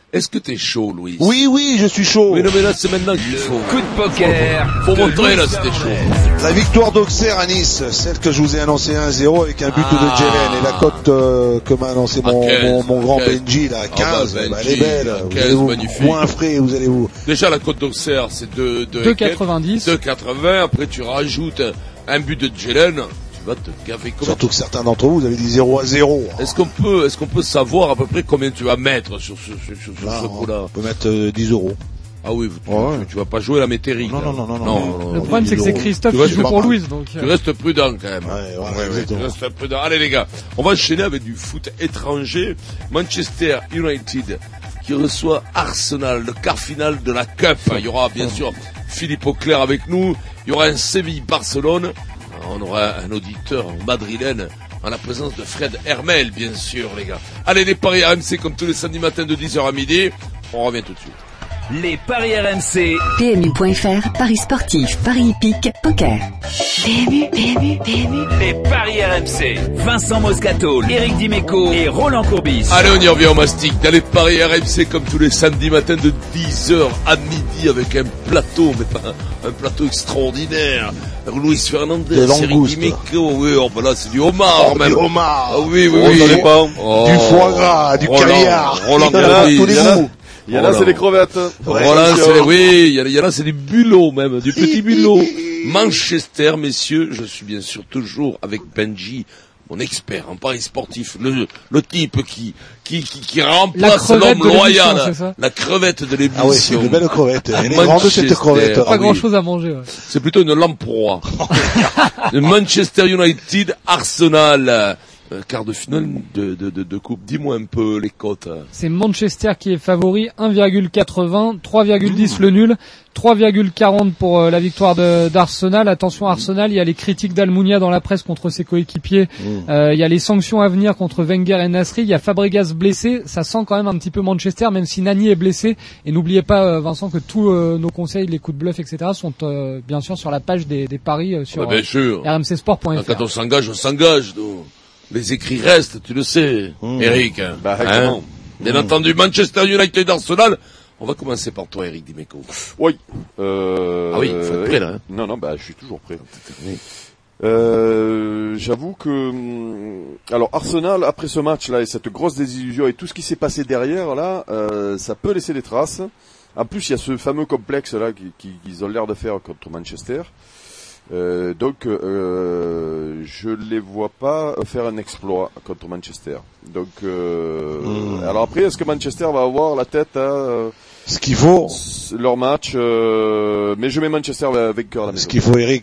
C: Est-ce que t'es chaud, Louis?
E: Oui, je suis chaud.
C: Oui, non, mais là, c'est maintenant qu'il faut.
A: Coup de poker.
C: Faut montrer, là, c'était chaud.
E: La victoire d'Auxerre à Nice, celle que je vous ai annoncée 1-0 avec un but de Jelen. Et la cote que m'a annoncé mon grand Benji, là, 15. Elle est belle.
C: 15, magnifique.
E: Moins frais, vous allez vous.
C: Déjà, la cote d'Auxerre, c'est
G: 2,90.
C: 2,80. Après, tu rajoutes un but de Jelen. Tu vas te gaver comme.
E: Surtout que certains d'entre vous avez dit 0-0.
C: Est-ce qu'on peut savoir à peu près combien tu vas mettre sur ce coup-là?
E: On peut mettre 10 euros.
C: Ah oui, tu vas pas jouer la métairie.
G: Non. Le problème, c'est que c'est Christophe qui joue pour Louise, donc.
C: Tu restes prudent, quand même.
E: Ouais,
C: tu restes prudent. Allez, les gars. On va enchaîner avec du foot étranger. Manchester United, qui reçoit Arsenal, le quart final de la Cup. Il y aura, bien sûr, Philippe Auclair avec nous. Il y aura un Séville-Barcelone. On aura un auditeur madrilène en la présence de Fred Hermel, bien sûr, les gars. Allez, les paris RMC comme tous les samedis matins de 10h à midi. On revient tout de suite.
A: Les paris RMC.
B: PMU.fr, paris sportifs, paris hippiques, poker. PMU.
A: Les paris RMC. Vincent Moscato, Éric Dimeco et Roland Courbis.
C: Allez, on y revient au mastic. Dans les paris RMC comme tous les samedis matins de 10h à midi avec un plateau, mais pas un plateau extraordinaire. Luis Fernandez, Éric Dimeco. Oui, là, c'est du homard, même.
E: Du homard.
C: Ah, oui.
E: Du foie gras, du caviar.
C: Roland Courbis.
E: Tous les goûts.
F: Il y en a, c'est des crevettes.
C: Roland, il y en a, c'est des bulots même, du petit bulot. Manchester, messieurs, je suis bien sûr toujours avec Benji, mon expert en paris sportif, le type qui remplace l'homme loyal, la crevette de l'émission.
E: Ah ouais, c'est une belle crevette. Elle est grande cette crevette.
G: Pas grand chose à manger, ouais.
C: C'est plutôt une lamproie. Le Manchester United, Arsenal. Quart de finale de coupe. Dis-moi un peu les cotes.
G: C'est Manchester qui est favori, 1,80, 3,10 le nul, 3,40 pour la victoire d'Arsenal. Attention Arsenal, il y a les critiques d'Almunia dans la presse contre ses coéquipiers. Il y a les sanctions à venir contre Wenger et Nasri. Il y a Fabregas blessé. Ça sent quand même un petit peu Manchester, même si Nani est blessé. Et n'oubliez pas, Vincent, que tous nos conseils, les coups de bluff, etc. sont bien sûr sur la page des paris sur rmcsport.fr.
C: Quand on s'engage. Donc. Les écrits restent, tu le sais, Eric. Bien entendu, Manchester United Arsenal. On va commencer par toi, Éric Dimeco.
F: Oui.
C: Ah oui, faut être prêt là. Hein.
F: Non, je suis toujours prêt. J'avoue que alors Arsenal après ce match-là et cette grosse désillusion et tout ce qui s'est passé derrière là, ça peut laisser des traces. En plus, il y a ce fameux complexe là qu'ils ont l'air de faire contre Manchester. Donc, je les vois pas faire un exploit contre Manchester. Donc, alors après, est-ce que Manchester va avoir la tête à
E: ce qu'il faut
F: leur match mais je mets Manchester vainqueur à la maison.
E: Ce qu'il faut, Eric,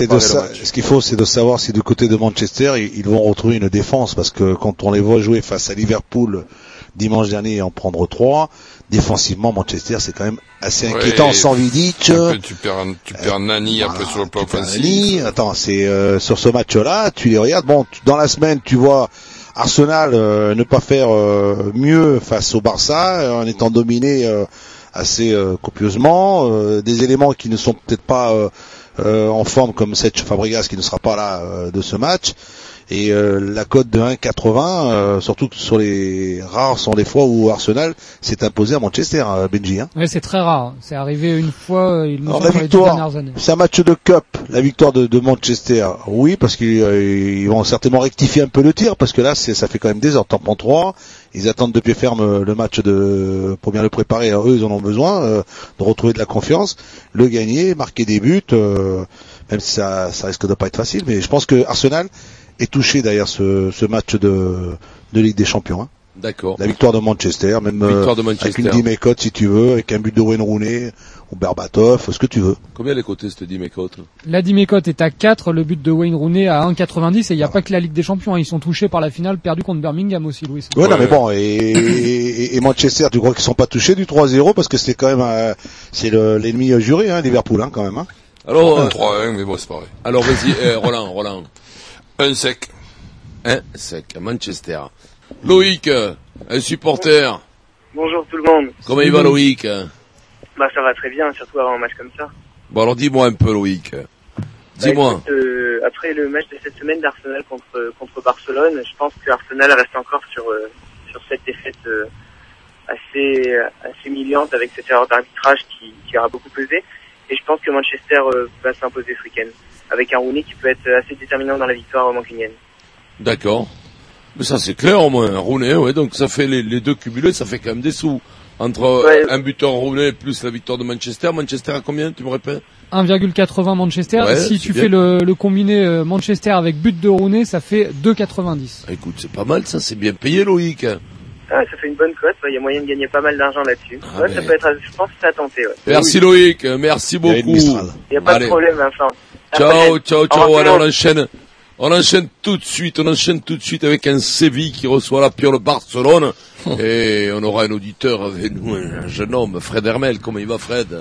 E: ce qu'il faut, c'est de savoir si du côté de Manchester, ils vont retrouver une défense, parce que quand on les voit jouer face à Liverpool dimanche dernier et en prendre 3, défensivement, Manchester, c'est quand même assez inquiétant, sans Vidic.
D: Tu perds Nani après sur le plan offensif.
E: Attends, c'est sur ce match-là, tu les regardes. Bon, dans la semaine, tu vois Arsenal ne pas faire mieux face au Barça, en étant dominé assez copieusement, des éléments qui ne sont peut-être pas en forme, comme Serge Fabregas qui ne sera pas là de ce match. Et la cote de 1,80, surtout que sur les rares sont les fois où Arsenal s'est imposé à Manchester, Benji. Hein.
G: Oui, c'est très rare. C'est arrivé une fois,
E: Alors, la victoire, c'est un match de Cup, la victoire de Manchester. Oui, parce qu'ils vont certainement rectifier un peu le tir, parce que là, ça fait quand même des heures. T'en prends 3. Ils attendent de pied ferme le match pour bien le préparer. Alors, eux, ils en ont besoin de retrouver de la confiance, le gagner, marquer des buts, même si ça risque de pas être facile. Mais je pense que Arsenal est touché derrière ce match de Ligue des Champions. Hein.
C: D'accord.
E: La victoire de Manchester, même avec une Dimecote si tu veux, avec un but de Wayne Rooney ou Berbatov, ce que tu veux.
C: Combien les cotés cette Dimecote? La
G: Dimecote est à 4, le but de Wayne Rooney à 1,90 et il n'y a pas que la Ligue des Champions, hein. Ils sont touchés par la finale perdue contre Birmingham aussi, Louis.
E: Ouais, non mais bon, et Manchester, tu crois qu'ils sont pas touchés du 3-0 parce que c'est quand même c'est l'ennemi juré, hein, Liverpool, hein, quand même. Hein.
D: Alors 3-1, mais bon, c'est pareil.
C: Alors vas-y, Roland.
D: Un sec.
C: Un sec à Manchester. Loïc, un supporter.
K: Bonjour tout le monde.
C: Comment il va, Loïc?
K: Bah ça va très bien, surtout avant un match comme ça.
C: Bon alors dis-moi un peu, Loïc. Dis-moi.
K: Écoute, après le match de cette semaine d'Arsenal contre Barcelone, je pense que Arsenal reste encore sur cette défaite assez humiliante avec cette erreur d'arbitrage qui aura beaucoup pesé. Et je pense que Manchester va s'imposer ce week-end avec un Rooney qui peut être assez déterminant dans la victoire mancunienne.
C: D'accord. Mais ça c'est clair au moins, Rooney, ouais, donc ça fait les deux cumulés, ça fait quand même des sous. Entre un buteur Rooney plus la victoire de Manchester. Manchester à combien, tu me répètes?
G: 1,80 Manchester.
C: Ouais,
G: si tu
C: bien.
G: fais le combiné Manchester avec but de Rooney, ça fait 2,90.
C: Écoute, c'est pas mal ça, c'est bien payé Loïc.
K: Ah, ça fait une bonne cote, il y a moyen de gagner pas mal d'argent là-dessus.
C: Ah,
K: ça peut être, je pense que c'est à tenter, ouais.
C: Merci Loïc, merci beaucoup.
K: Il n'y a pas de problème, Vincent.
C: Ciao, allez, on enchaîne tout de suite avec un Séville qui reçoit la Piole Barcelone. Et on aura un auditeur avec nous, un jeune homme, Fred Hermel. Comment il va, Fred?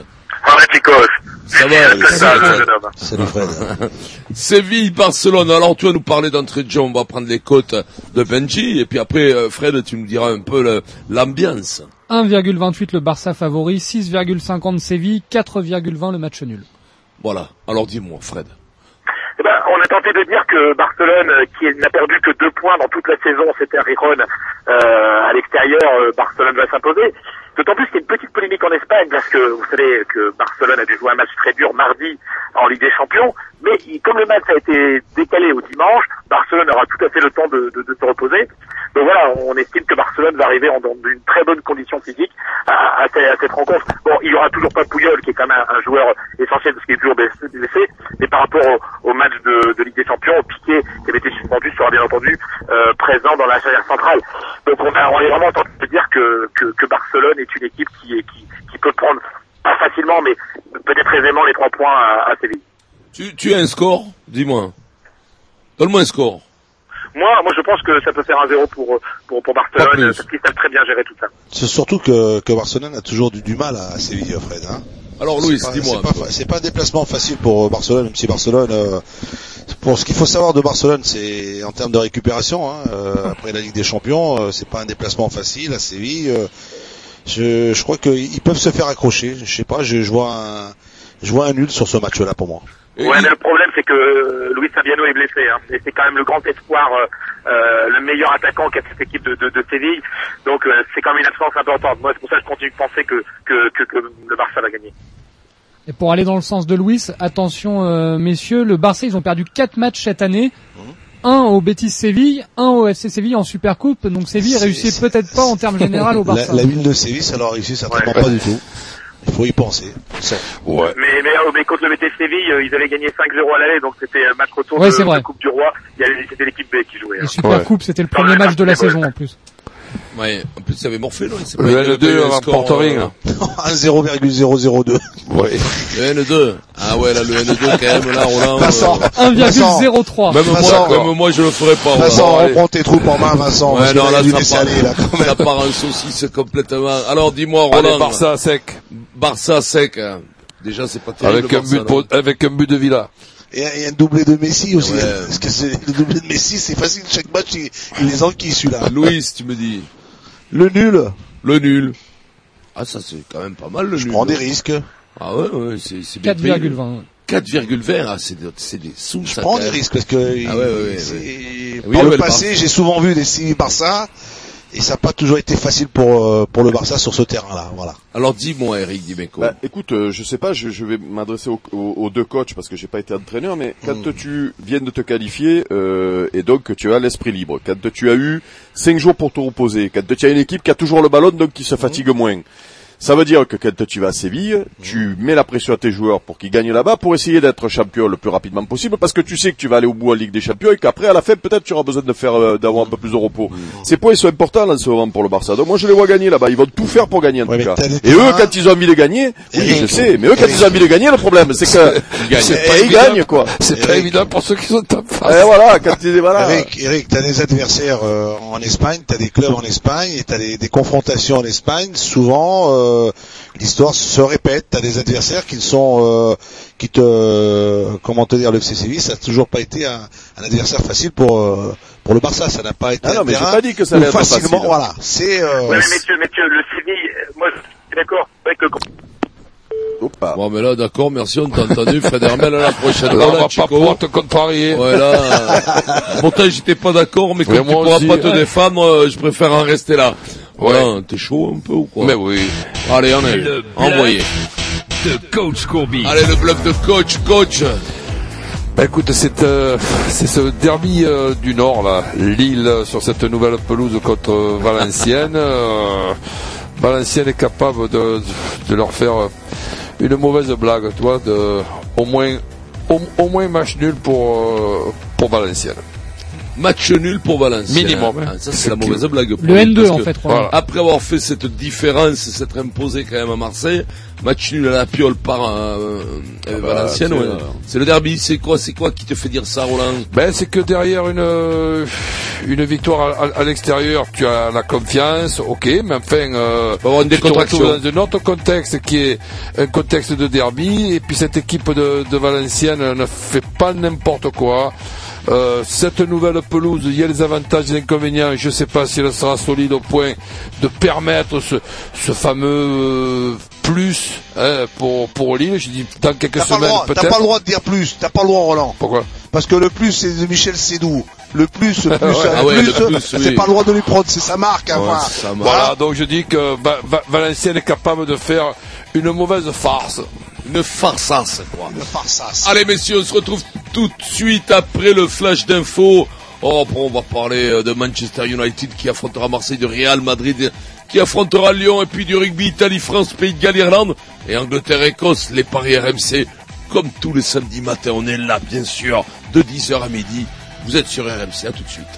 C: Ça va,
E: salut Fred.
C: Séville, Barcelone. Alors tu vas nous parler d'entrée de jeu, on va prendre les cotes de Benji, et puis après, Fred, tu nous diras un peu l'ambiance.
G: 1,28 le Barça favori, 6,50 Séville, 4,20 le match nul.
C: Voilà. Alors dis-moi, Fred.
L: Eh ben, on a tenté de dire que Barcelone, qui n'a perdu que 2 points dans toute la saison, c'était Riron à l'extérieur, Barcelone va s'imposer. D'autant plus qu'il y a une petite polémique en Espagne, parce que vous savez que Barcelone a dû jouer un match très dur mardi en Ligue des Champions, mais comme le match a été décalé au dimanche, Barcelone aura tout à fait le temps de se reposer. Donc voilà, on estime que Barcelone va arriver dans une très bonne condition physique à cette rencontre. Bon, il y aura toujours pas Puyol, qui est quand même un joueur essentiel parce qu'il est toujours blessé, mais par rapport au match de Ligue des Champions, Piqué, qui avait été suspendu, sera bien entendu présent dans la charnière centrale. Donc on est vraiment tenté de dire que Barcelone est une équipe qui peut prendre, pas facilement, mais peut-être aisément les 3 points à Séville.
C: Tu as un score? Dis-moi. Donne-moi un score.
L: Moi, je pense que ça peut faire 1-0 pour Barcelone, parce qu'ils savent très bien gérer tout ça.
E: C'est surtout que Barcelone a toujours du mal à Séville, Fred, hein.
C: Alors Louis, dis-moi.
E: C'est pas un déplacement facile pour Barcelone, même si Barcelone, pour ce qu'il faut savoir de Barcelone, c'est en termes de récupération, hein, après la Ligue des Champions, c'est pas un déplacement facile à Séville. Je crois qu'ils peuvent se faire accrocher. Je sais pas, je vois un nul sur ce match-là pour moi.
L: Ouais, mais le problème c'est que Luis Fabiano est blessé, hein. Et c'est quand même le grand espoir, le meilleur attaquant qu'a cette équipe de Séville. Donc c'est quand même une absence importante. Moi c'est pour ça que je continue de penser que le Barça va gagner.
G: Et pour aller dans le sens de Luis, attention messieurs, le Barça ils ont perdu 4 matchs cette année. Un au Betis Séville, un au FC Séville en Supercoupe. Donc Séville réussit peut-être pas en termes général au Barça.
E: La ville de Séville, ça leur réussit certainement pas du tout. Il faut y penser.
L: Ouais. Mais contre le Betis Séville, ils avaient gagné 5-0 à l'aller, donc c'était un match retour de Coupe du Roi. C'était l'équipe B qui jouait.
G: Et Supercoupe, c'était le premier match de la saison en plus.
C: Ouais, en plus ça avait morflé, non?
D: Le N2 en Porto-Ring.
E: 0,002.
D: Ouais.
C: Le N2. Ah ouais, là, le N2, quand même, là, Roland.
G: 1,03.
C: Même moi, je le ferais pas.
E: Vincent, reprends tes troupes en main, Vincent.
C: Ouais, non, là, ça part en saucisse complètement. Alors, dis-moi, Roland.
D: Allez, Barça sec.
C: Barça sec. Déjà, c'est pas terrible.
D: Avec un but de Villa.
E: Et un doublé de Messi aussi. Ouais. Parce que le doublé de Messi, c'est facile. Chaque match, il les enquille, celui-là.
C: Louis, tu me dis.
E: Le nul.
C: Ah, ça, c'est quand même pas mal, le nul.
E: Je prends des risques.
C: Ah ouais, c'est bien.
G: 4,20.
C: 4,20, ah, c'est des sous.
E: Je prends des risques parce que,
C: par
E: le passé, j'ai souvent vu des Séville Barça. Et ça n'a pas toujours été facile pour le Barça sur ce terrain-là, voilà.
C: Alors dis-moi, Eric Dimeco.
F: Écoute, je sais pas, je vais m'adresser aux deux coachs parce que j'ai pas été entraîneur, mais quand tu viens de te qualifier et donc que tu as l'esprit libre, quand tu as eu 5 jours pour te reposer, quand tu as une équipe qui a toujours le ballon donc qui se fatigue moins. Ça veut dire que quand tu vas à Séville, tu mets la pression à tes joueurs pour qu'ils gagnent là-bas pour essayer d'être champion le plus rapidement possible parce que tu sais que tu vas aller au bout en Ligue des Champions et qu'après à la fin peut-être tu auras besoin d'avoir un peu plus de repos. Ces points ils sont importants là en ce moment pour le Barça. Donc moi je les vois gagner là-bas, ils vont tout faire pour gagner en tout cas. Et eux quand ils ont envie de gagner, oui je sais, mais eux quand ils ont envie de gagner le problème c'est que ils gagnent quoi.
D: C'est pas évident pour ceux qui sont en face.
F: Et voilà, quand voilà.
E: Eric, t'as des adversaires en Espagne, t'as des clubs en Espagne et t'as des confrontations en Espagne, souvent l'histoire se répète, t'as des adversaires qui sont comment te dire, le FC Séville, ça a toujours pas été un adversaire facile pour le Barça, ça n'a pas été
F: mais j'ai pas dit que ça allait être
E: facilement,
F: facile.
E: voilà, c'est
L: ouais, messieurs, le Séville, moi je suis d'accord avec le
C: Bon, mais là, d'accord, merci, on t'a entendu, Fred Hermel, à la prochaine.
D: Là, on va pas pouvoir te contrarier.
C: Ouais, là, pourtant, j'étais pas d'accord, mais comme tu pourras pas te défendre, je préfère en rester là. Voilà, t'es chaud un peu ou quoi?
D: Mais oui.
C: Allez, on est envoyé.
A: De Coach Courbis.
C: Allez, le bluff de coach.
D: Bah écoute, c'est ce derby du Nord là, Lille sur cette nouvelle pelouse contre Valenciennes. Valenciennes est capable de leur faire une mauvaise blague, tu vois, au moins match nul pour Valenciennes.
C: Match nul pour Valenciennes.
D: Minimum.
C: Ah, ça, c'est la mauvaise blague.
G: Le N2, en fait.
C: Voilà. Après avoir fait cette différence, s'être imposé quand même à Marseille, match nul à la piole par Valenciennes, ouais. C'est le derby. C'est quoi qui te fait dire ça, Roland?
D: Ben, c'est que derrière une victoire à l'extérieur, tu as la confiance, ok, mais enfin,
C: tu te retrouves
D: dans un autre contexte qui est un contexte de derby, et puis cette équipe de Valenciennes ne fait pas n'importe quoi. Cette nouvelle pelouse, il y a les avantages et les inconvénients. Je ne sais pas si elle sera solide au point de permettre ce fameux plus pour Lille. Je dis dans quelques semaines peut-être.
E: T'as pas le droit de dire plus. T'as pas le droit, Roland.
D: Pourquoi?
E: Parce que le plus, c'est de Michel Sédou. Le plus, c'est pas le droit de lui prendre. C'est sa marque. Enfin,
D: voilà. Donc je dis que Valenciennes est capable de faire une mauvaise farce.
C: Une farsasse, quoi.
E: Une farsasse.
C: Allez, messieurs, on se retrouve tout de suite après le flash d'info. On va parler de Manchester United qui affrontera Marseille, de Real Madrid qui affrontera Lyon, et puis du rugby Italie-France, Pays de Galles, Irlande, et Angleterre-Écosse, les paris RMC. Comme tous les samedis matins, on est là, bien sûr, de 10h à midi. Vous êtes sur RMC, à tout de suite.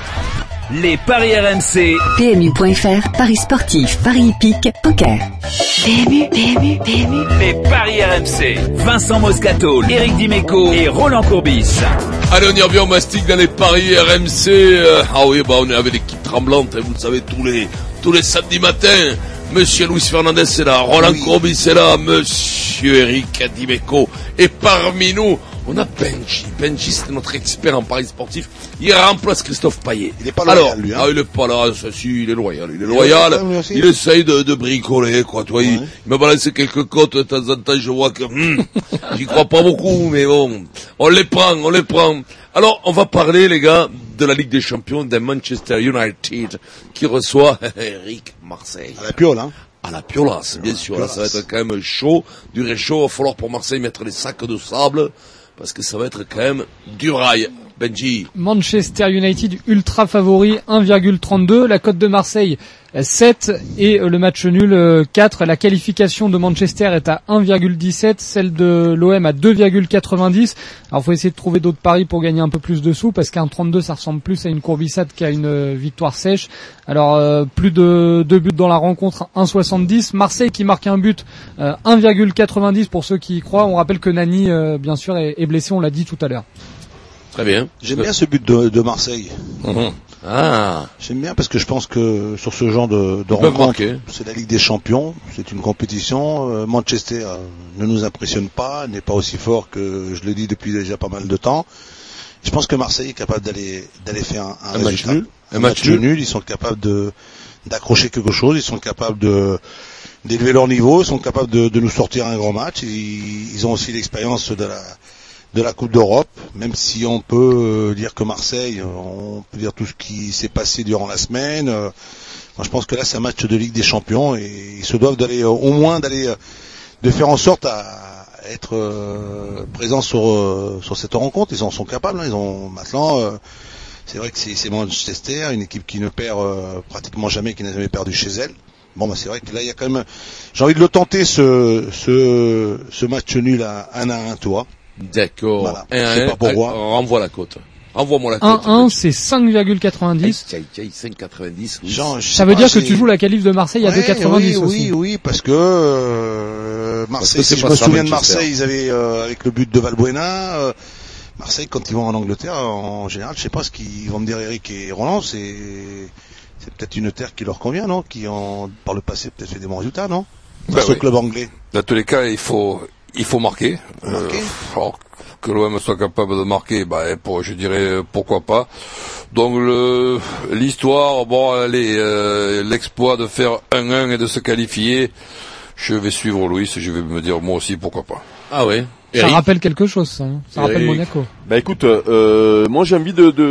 A: Les paris RMC.
B: PMU.fr, paris sportifs, paris hippiques, poker. PMU.
A: Les paris RMC. Vincent Moscato, Éric Dimeco et Roland Courbis.
C: Allez, on y revient, on mastique dans les paris RMC. On est avec l'équipe tremblante, vous le savez, tous les samedis matins. Monsieur Luis Fernandez est là, Roland Courbis est là, Monsieur Éric Dimeco. Et parmi nous, on a Benji. Benji, c'est notre expert en paris sportif. Il remplace Christophe Payet.
E: Il est pas loyal, lui, hein.
C: Il est pas là, il est loyal. Il est loyal. Il essaye de bricoler, quoi. Toi, il me balance quelques cotes de temps en temps, je vois que, j'y crois pas beaucoup, mais bon. On les prend. Alors, on va parler, les gars, de la Ligue des Champions de Manchester United, qui reçoit Eric Marseille.
E: À la piole, hein.
C: À la piolasse, bien sûr. Là, ça va être quand même chaud, du réchaud. Il va falloir pour Marseille mettre les sacs de sable, parce que ça va être quand même du rail. Benji.
G: Manchester United ultra favori 1,32, la cote de Marseille 7 et le match nul 4. La qualification de Manchester est à 1,17, celle de l'OM à 2,90. Alors faut essayer de trouver d'autres paris pour gagner un peu plus de sous, parce qu'un 32 ça ressemble plus à une courbissade qu'à une victoire sèche. Alors plus de 2 buts dans la rencontre, 1,70. Marseille qui marque un but, 1,90 pour ceux qui y croient. On rappelle que Nani bien sûr est blessé, on l'a dit tout à l'heure.
C: Très bien.
E: J'aime bien ce but de Marseille.
C: J'aime
E: bien parce que je pense que sur ce genre de rencontre, c'est la Ligue des Champions, c'est une compétition. Manchester ne nous impressionne pas, n'est pas aussi fort que je le dis depuis déjà pas mal de temps. Je pense que Marseille est capable d'aller faire un
C: match nul.
E: Un match nul. Ils sont capables d'accrocher quelque chose. Ils sont capables d'élever leur niveau. Ils sont capables de nous sortir un grand match. Ils ont aussi l'expérience de la Coupe d'Europe, même si on peut dire que Marseille, on peut dire tout ce qui s'est passé durant la semaine. Moi, je pense que là, c'est un match de Ligue des Champions et ils se doivent de faire en sorte à être présents sur cette rencontre. Ils en sont capables. Ils ont maintenant. C'est vrai que c'est Manchester, une équipe qui ne perd pratiquement jamais, qui n'a jamais perdu chez elle. Bon, c'est vrai que là, il y a quand même. J'ai envie de le tenter ce match nul à 1-1, toi.
C: D'accord.
E: Voilà. Je sais pas pourquoi.
C: Renvoie la cote. Envoie-moi la cote.
G: 1-1, c'est 5,90.
C: 5,90. Oui.
G: Ça veut dire que tu joues la qualif de Marseille à 2,90 aussi.
E: Oui, parce que Marseille, si je me souviens de Marseille, ils avaient avec le but de Valbuena. Marseille, quand ils vont en Angleterre, en général, je sais pas ce qu'ils vont me dire, Eric et Roland, c'est peut-être une terre qui leur convient, non? Qui par le passé peut-être fait des bons résultats, non? Face au club anglais.
D: Dans tous les cas, il faut marquer. Alors, que l'OM soit capable de marquer, je dirais pourquoi pas. Donc l'histoire, l'exploit de faire 1-1 et de se qualifier, je vais suivre Louis, je vais me dire moi aussi pourquoi pas.
C: Ah ouais.
G: Ça rappelle quelque chose, ça. Ça rappelle Monaco.
F: Bah écoute, moi j'ai envie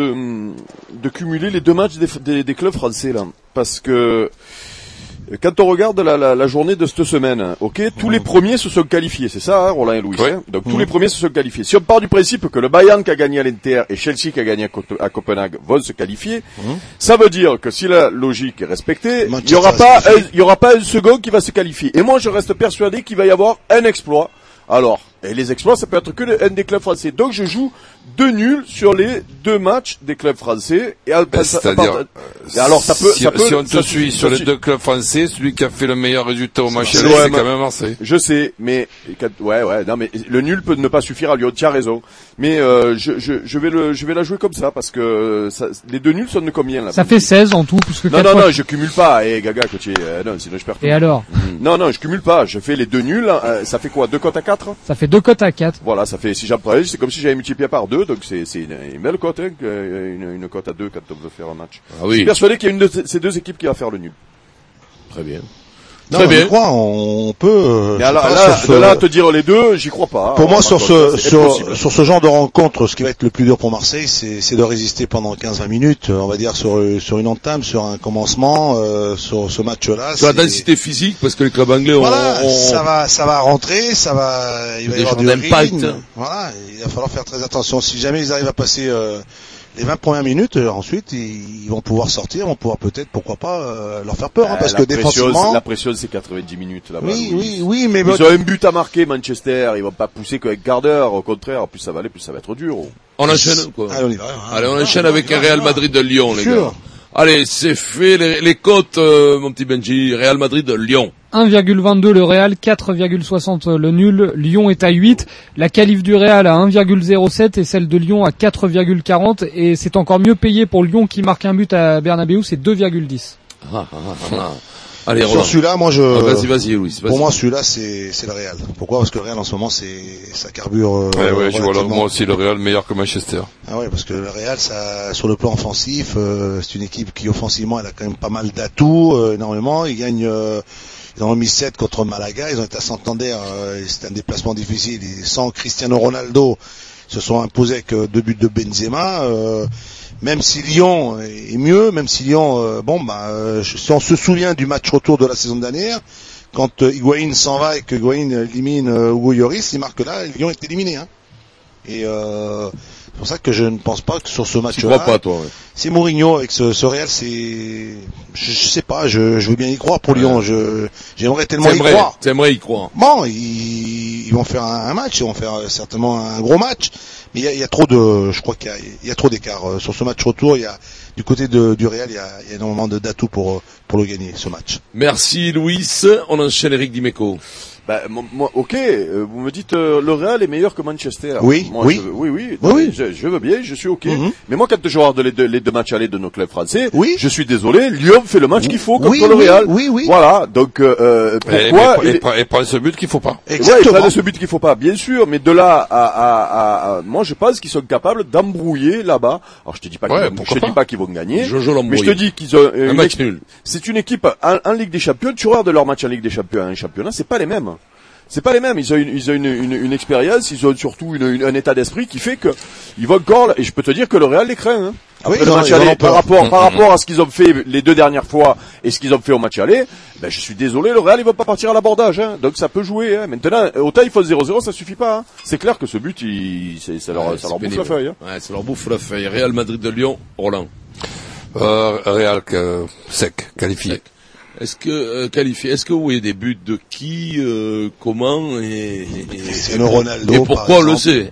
F: de cumuler les deux matchs des clubs français là, parce que quand on regarde la journée de cette semaine, tous les premiers se sont qualifiés, c'est ça, hein, Roland et Louis.
D: Ouais.
F: Hein, donc tous les premiers se sont qualifiés. Si on part du principe que le Bayern qui a gagné à l'Inter et Chelsea qui a gagné à Copenhague vont se qualifier, ça veut dire que si la logique est respectée, il y aura pas un second qui va se qualifier. Et moi je reste persuadé qu'il va y avoir un exploit. Alors, et les exploits, ça peut être que un des clubs français. Donc je joue 2 nuls sur les 2 matchs des clubs français. Et
D: c'est-à-dire,
F: alors ça peut,
D: si on te suit sur les 2 clubs français, celui qui a fait le meilleur résultat au match aller, c'est quand même Marseille.
F: Je sais, mais non, mais le nul peut ne pas suffire à Lyon. Tu as raison. Mais je vais la jouer comme ça parce que les 2 nuls sonnent combien là?
G: Ça fait 16 en tout, puisque
F: non, je cumule pas. Gaga, non, sinon je perds tout.
G: Et alors?
F: Non, je cumule pas. Je fais les 2 nuls. Ça fait quoi? 2 cotes à 4?
G: Ça fait 2 cotes à 4.
F: Voilà, ça fait, si j'apprends, c'est comme si j'avais multiplié par 2, donc c'est une belle cote, hein, une cote à 2 quand on veut faire un match.
C: Ah oui.
F: Je suis persuadé qu'il y a une de ces 2 équipes qui va faire le nul.
C: Très bien.
E: Non, très bien. Je crois, on peut.
F: Mais là, te dire les 2, j'y crois pas.
E: Pour moi, sur ce genre de rencontre, ce qui va être le plus dur pour Marseille, c'est de résister pendant 15-20 minutes, on va dire sur une entame, sur un commencement, sur ce match-là.
C: Sur la densité physique, parce que les clubs anglais
E: ça va rentrer, il va y avoir du rythme. Voilà, il va falloir faire très attention. Si jamais ils arrivent à passer les 20 premières minutes, ensuite, ils vont pouvoir sortir, vont pouvoir peut-être, pourquoi pas, leur faire peur, parce que défensivement.
F: La pression, c'est 90 minutes, là-bas.
E: Oui, mais
F: ils ont un but à marquer, Manchester, ils vont pas pousser qu'avec quart d'heure, au contraire, plus ça va aller, plus ça va être dur.
C: On enchaîne, quoi.
E: Allez, on y va.
C: Allez, on enchaîne avec un Real Madrid de Lyon, les gars. Allez, c'est fait, les cotes, mon petit Benji, Real Madrid de Lyon.
G: 1,22 le Real, 4,60 le nul, Lyon est à 8, la qualif du Real à 1,07 et celle de Lyon à 4,40 et c'est encore mieux payé pour Lyon qui marque un but à Bernabéu, c'est 2,10.
C: Allez,
E: sur celui-là, moi
C: vas-y, Louis.
E: Pour moi, celui-là, c'est le Real. Pourquoi? Parce que le Real, en ce moment, ça carbure.
D: Je vois moi aussi le Real meilleur que Manchester.
E: Ah ouais, parce que le Real, sur le plan offensif, c'est une équipe qui, offensivement, elle a quand même pas mal d'atouts, énormément. Ils ont mis 7 contre Malaga, ils ont été à Santander, c'était un déplacement difficile. Et sans Cristiano Ronaldo, ils se sont imposés avec 2 buts de Benzema. Même si Lyon est mieux, même si Lyon, si on se souvient du match retour de la saison dernière, quand Higuaín s'en va et que Higuaín élimine Hugo Lloris, il marque là, Lyon est éliminé. Hein. Et c'est pour ça que je ne pense pas que sur ce match-là.
C: Tu crois pas, toi? Ouais.
E: C'est Mourinho avec ce Real, je sais pas, je veux bien y croire pour Lyon. J'aimerais tellement y croire.
C: T'aimerais y croire.
E: Bon, ils vont faire un match, ils vont faire certainement un gros match, mais il y a trop je crois qu'il y a trop d'écart sur ce match retour. Du côté du Real, il y a énormément d'atouts pour le gagner ce match.
C: Merci Louis. On enchaîne Eric Dimeco.
F: Moi, vous me dites le Real est meilleur que Manchester.
E: Oui.
F: Je veux bien, je suis ok. Mais moi, quand je regarde les deux matchs allés de nos clubs français, je suis désolé, Lyon fait le match qu'il faut contre le Real. Voilà, donc pourquoi
D: et prend ce but qu'il faut pas.
F: Exactement. Ouais, ce but qu'il faut pas, bien sûr, mais de là à moi, je pense qu'ils sont capables d'embrouiller là-bas. Alors, je te dis pas qu'ils vont gagner, mais je te dis qu'ils ont
C: un match nul.
F: C'est une équipe en Ligue des Champions. Tu regardes leur match en Ligue des Champions, un championnat, c'est pas les mêmes. C'est pas les mêmes. Ils ont une expérience, ils ont surtout un état d'esprit qui fait que ils vont encore. Et je peux te dire que le Real les craint. Hein.
E: Ah oui,
F: le match aller, par rapport à ce qu'ils ont fait les 2 dernières fois et ce qu'ils ont fait au match aller, je suis désolé, le Real il va pas partir à l'abordage. Hein. Donc ça peut jouer. Hein. Maintenant, autant il faut 0-0, ça suffit pas. Hein. C'est clair que ce but, ça leur bouffe la feuille. Hein.
C: Ouais, ça leur bouffe la feuille. Real Madrid de Lyon, Roland.
D: Real sec, qualifié. Sec.
C: Est-ce que vous voyez des buts de qui, comment et
E: Ronaldo,
C: et pourquoi on le sait?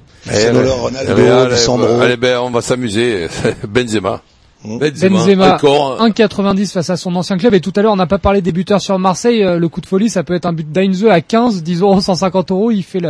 E: Ronaldo, Sandro.
D: Allez, on va s'amuser. Benzema.
G: Benzema 1,90 face à son ancien club. Et tout à l'heure, on n'a pas parlé des buteurs sur Marseille. Le coup de folie, ça peut être un but d'Heinze à 15, 10 €, 150 €. Il fait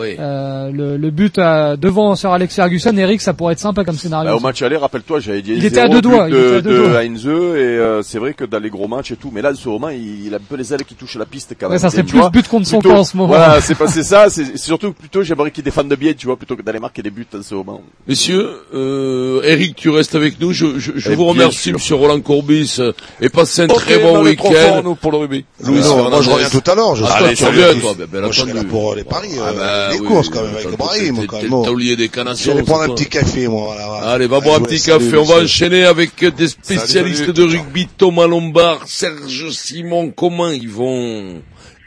G: le but devant Sir Alex Ferguson. Eric, ça pourrait être sympa comme scénario.
F: Au match aller, rappelle-toi, j'avais dit
G: il était à 2 doigts.
F: de Heinze et c'est vrai que dans les gros matchs et tout, mais là, ce moment, il a un peu les ailes qui touchent la piste quand même.
G: Ouais, ça serait plus but contre son camp en ce moment.
F: Voilà, c'est passé ça. C'est surtout plutôt, j'aimerais qu'il défende bien, tu vois, plutôt que d'aller marquer des buts en ce moment.
C: Messieurs, Eric, tu restes avec nous. Je vous remercie, monsieur Roland Courbis, et passez un très bon week-end.
D: Nous pour le rugby.
E: Louis, moi je reviens tout à l'heure.
C: Allez, tu reviens, toi, bien
E: moi, je serai là
C: entendu.
E: pour les paris, les courses quand même, avec le Brahim, quand même.
C: T'as oublié des canations.
E: Je vais prendre un petit café, moi, voilà.
C: Allez, va boire un petit café. On va enchaîner avec des spécialistes de rugby, Thomas Lombard, Serge Simon. Comment ils vont?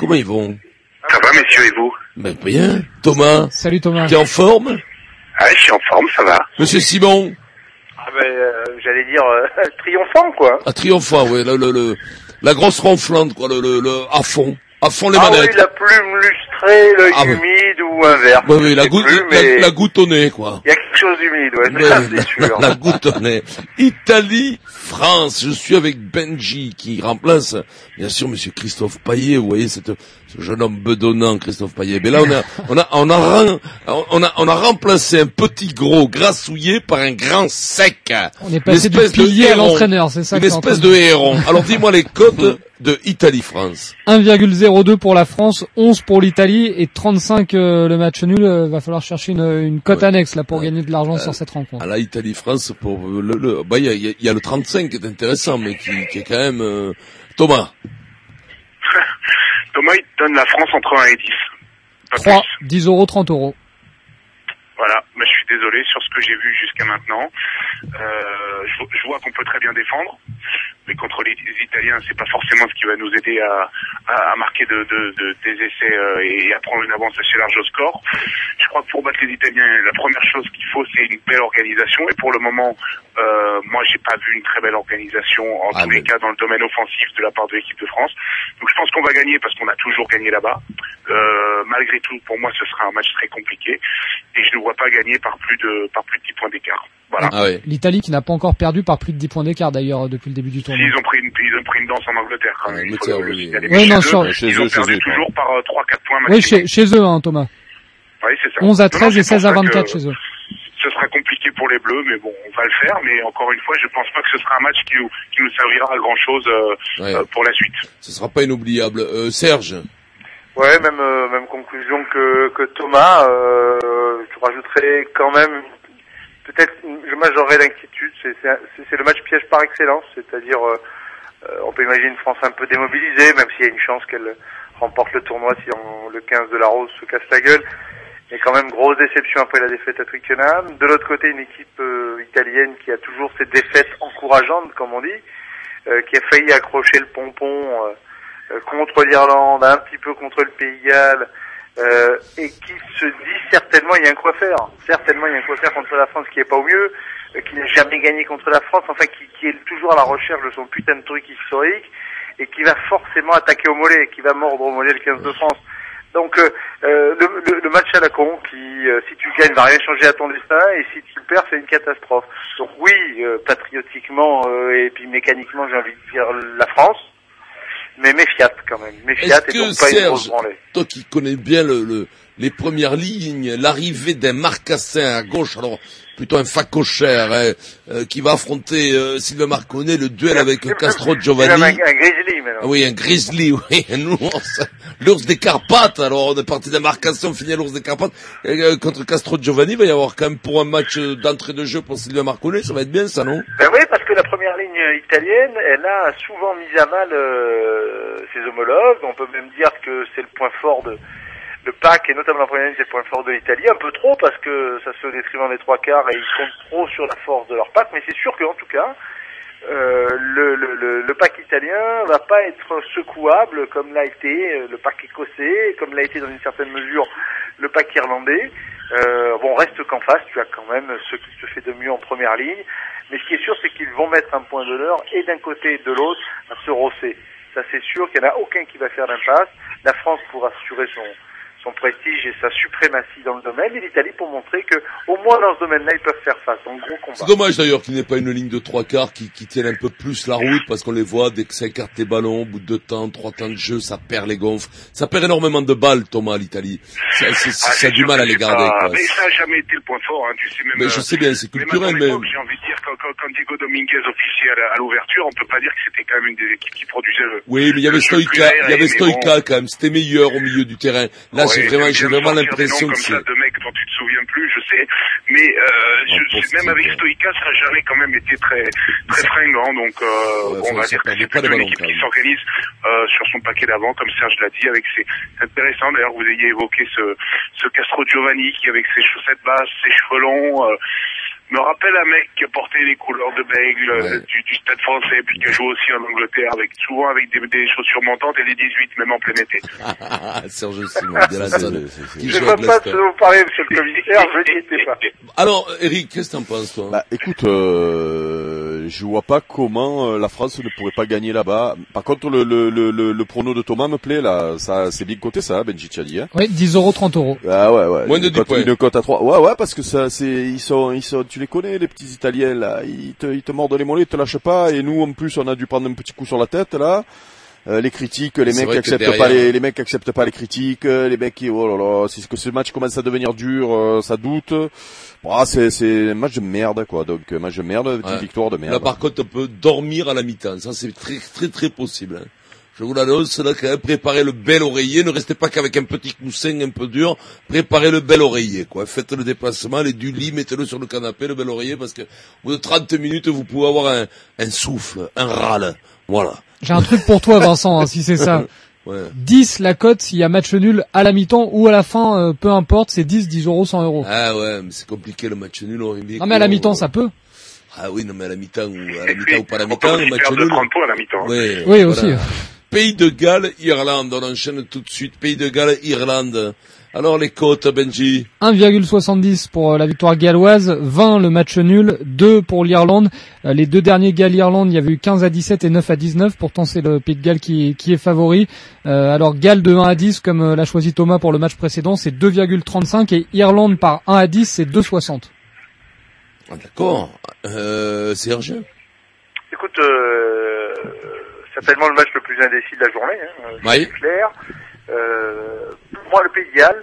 L: Ça va, messieurs, et vous?
C: Ben, bien. Thomas.
G: Salut Thomas.
C: T'es en forme?
L: Ah, je suis en forme, ça va.
C: Monsieur Simon.
I: J'allais dire triomphant, quoi.
C: Ah, triomphant, ouais, la grosse ronflante, quoi, à fond les manettes.
I: Oui, la plume lustrée, l'œil humide ou inverse.
C: Oui, la goutonnée, quoi.
I: Il y a quelque chose d'humide, ouais, ça, c'est sûr.
C: La goutonnée. Italie, France. Je suis avec Benji qui remplace, bien sûr, monsieur Christophe Payet. Vous voyez ce jeune homme bedonnant, Christophe Payet. Mais là, on a remplacé un petit gros grassouillé par un grand sec.
G: On est passé du pilier à l'entraîneur, c'est ça.
C: Une espèce de héron. Alors dis-moi les cotes de Italie-France.
G: 1,02 pour la France, 11 pour l'Italie et 35 le match nul. Va falloir chercher une cote annexe là pour gagner de l'argent sur cette rencontre.
C: À la Italie-France pour il y a le 35 qui est intéressant, mais qui est quand même Thomas.
L: Thomas, il donne la France entre 1 et 10.
G: 3, 10 euros, 30 euros.
L: Voilà, mais je suis désolé sur ce que j'ai vu jusqu'à maintenant. Je vois qu'on peut très bien défendre, mais contre les Italiens, c'est pas forcément ce qui va nous aider à marquer des essais et à prendre une avance assez large au score. Je crois que pour battre les Italiens, la première chose qu'il faut, c'est une belle organisation. Et pour le moment, moi, j'ai pas vu une très belle organisation en tous les cas dans le domaine offensif de la part de l'équipe de France. Donc je pense qu'on va gagner parce qu'on a toujours gagné là-bas. Malgré tout, pour moi, ce sera un match très compliqué et je ne vois pas gagner par plus de 10 points d'écart. Voilà.
G: Ah ouais. L'Italie qui n'a pas encore perdu par plus de 10 points d'écart d'ailleurs depuis le début du tournoi.
L: Ils ont pris une danse en Angleterre quand même.
G: Ils
L: ont perdu toujours par 3-4 points maximum.
G: Oui, chez eux, hein, Thomas.
L: Oui, c'est ça.
G: 11 à 13 et 16 à 24 chez eux.
L: Ce sera compliqué pour les Bleus, mais bon, on va le faire. Mais encore une fois, je pense pas que ce sera un match qui nous servira à grand chose pour la suite.
C: Ce sera pas inoubliable. Serge.
I: Ouais, même conclusion que Thomas. Je rajouterais quand même peut-être je majorerais l'inquiétude. C'est le match piège par excellence, c'est-à-dire on peut imaginer une France un peu démobilisée, même s'il y a une chance qu'elle remporte le tournoi si le 15 de la Rose se casse la gueule. Mais quand même grosse déception après la défaite à Twickenham. De l'autre côté, une équipe italienne qui a toujours ses défaites encourageantes, comme on dit, qui a failli accrocher le pompon contre l'Irlande, un petit peu contre le Pays de Galles, et qui se dit certainement il y a un quoi faire. Certainement il y a un quoi faire contre la France qui est pas au mieux, qui n'a jamais gagné contre la France, enfin qui est toujours à la recherche de son putain de truc historique, et qui va forcément attaquer au mollet, qui va mordre au mollet le 15 de France. Donc le match à la con qui, si tu gagnes, va rien changer à ton destin, et si tu perds, c'est une catastrophe. Donc oui, patriotiquement et puis mécaniquement, j'ai envie de dire la France, mais méfiate quand même. Méfiate et donc pas une grosse branlée.
C: Toi qui connais bien les premières lignes, l'arrivée d'un Marcassin à gauche, alors plutôt un facochère qui va affronter Sylvain Marconnet, le duel avec Castro Giovanni.
I: Un grizzly maintenant.
C: Oui, un grizzly, oui, l'ours des Carpates. Alors on est parti d'un Marcassin, on finit à l'ours des Carpates contre Castro Giovanni. Il va y avoir quand même pour un match d'entrée de jeu pour Sylvain Marconnet, ça va être bien ça, non?
I: Ben oui, parce que la première ligne italienne, elle a souvent mis à mal ses homologues. On peut même dire que c'est le point fort de le pack, et notamment la première ligne, c'est le point fort de l'Italie, un peu trop parce que ça se fait au détriment des trois quarts et ils comptent trop sur la force de leur pack, mais c'est sûr qu'en tout cas, le pack italien va pas être secouable comme l'a été le pack écossais, comme l'a été dans une certaine mesure le pack irlandais. Bon, reste qu'en face, tu as quand même ce qui se fait de mieux en première ligne, mais ce qui est sûr, c'est qu'ils vont mettre un point d'honneur et d'un côté et de l'autre à se rosser. Ça, c'est sûr qu'il n'y en a aucun qui va faire l'impasse. La France pourra assurer son prestige et sa suprématie dans le domaine, et l'Italie pour montrer que, au moins dans ce domaine-là, ils peuvent faire face. Donc, gros combat.
C: C'est dommage d'ailleurs qu'il n'y ait pas une ligne de trois quarts qui tienne un peu plus la route, parce qu'on les voit, dès que ça écarte les ballons, au bout de 2 temps, 3 temps de jeu, ça perd les gonfles. Ça perd énormément de balles, Thomas, l'Italie. Ça a du mal à les garder, quoi.
L: Mais ça n'a jamais été le point fort, hein, tu sais même.
C: Mais je sais bien, c'est culturel, mais.
L: J'ai envie de dire, quand Diego Dominguez officiait à l'ouverture, on peut pas dire que c'était quand même une des équipes qui produisait
C: Oui, mais il y avait Stoïka quand même, c'était meilleur au milieu du terrain. Là, j'ai vraiment l'impression que c'est...
M: de mecs dont tu te souviens plus, je sais, mais même avec Stoïca, ça n'a jamais quand même été très fringant, donc on va dire que c'est plutôt une équipe qui s'organise sur son paquet d'avant, comme Serge l'a dit, avec ses... C'est intéressant d'ailleurs, vous ayez évoqué ce Castro Giovanni qui, avec ses chaussettes basses, ses cheveux longs, me rappelle un mec qui a porté les couleurs de Bègle du Stade français, puis qui a joué aussi en Angleterre, souvent avec des chaussures montantes et les 18, même en plein été.
C: Serge Simon, bien là,
L: je ne veux pas vous parler, monsieur le commissaire, je n'y étais pas.
C: Alors, Eric, qu'est-ce que t'en penses, toi?
F: Bah, écoute, je vois pas comment la France ne pourrait pas gagner là-bas. Par contre, le prono de Thomas me plaît, là. Ça, c'est bien coté, ça, Benji Tchadi, hein.
G: Oui, 10 €, 30 €.
F: Ah ouais.
C: Moins de 10 points.
F: Une cote à 3. Ouais, parce que ça, ils sont, tu les connais, les petits Italiens, là. Ils te mordent les mollets, ils te lâchent pas. Et nous, en plus, on a dû prendre un petit coup sur la tête, là. Les critiques, les mecs qui acceptent pas les mecs qui acceptent pas les critiques, les mecs qui, oh là là, c'est que ce match commence à devenir dur, ça doute. Bon, c'est un match de merde, quoi. Donc, match de merde, une victoire de merde.
C: Là, par contre, on peut dormir à la mi-temps. Ça, c'est très possible, hein. Je vous l'annonce, là, quand même, préparez le bel oreiller. Ne restez pas qu'avec un petit coussin un peu dur. Préparez le bel oreiller, quoi. Faites le déplacement, allez du lit, mettez-le sur le canapé, le bel oreiller, parce que, au bout de 30 minutes, vous pouvez avoir un souffle, un râle. Voilà.
G: J'ai un truc pour toi, Vincent, hein, si c'est ça.
C: Ouais.
G: 10 la cote s'il y a match nul à la mi-temps ou à la fin, peu importe, c'est 10 €, 100 €.
C: Ah ouais, mais c'est compliqué le match nul.
G: Non mais à la mi-temps ça peut.
C: Ah oui, non mais à la mi-temps ou pas à la mi-temps, le match nul.
M: 30 points à la mi-temps.
C: Oui,
G: voilà. Aussi.
C: Pays de Galles, Irlande, on enchaîne tout de suite. Pays de Galles, Irlande. Alors les cotes, Benji.
G: 1,70 pour la victoire galloise, 20 le match nul, 2 pour l'Irlande. Les deux derniers Galles-Irlande, il y avait eu 15-17 et 9-19. Pourtant c'est le Pays de Galles qui est favori. Alors Galles de 1-10 comme l'a choisi Thomas pour le match précédent, c'est 2,35 et Irlande par 1-10 c'est 2,60.
C: Ah, d'accord. Serge.
L: Écoute, certainement le match le plus indécis de la journée, hein,
C: oui.
L: C'est clair. Pour moi, le Pays de Galles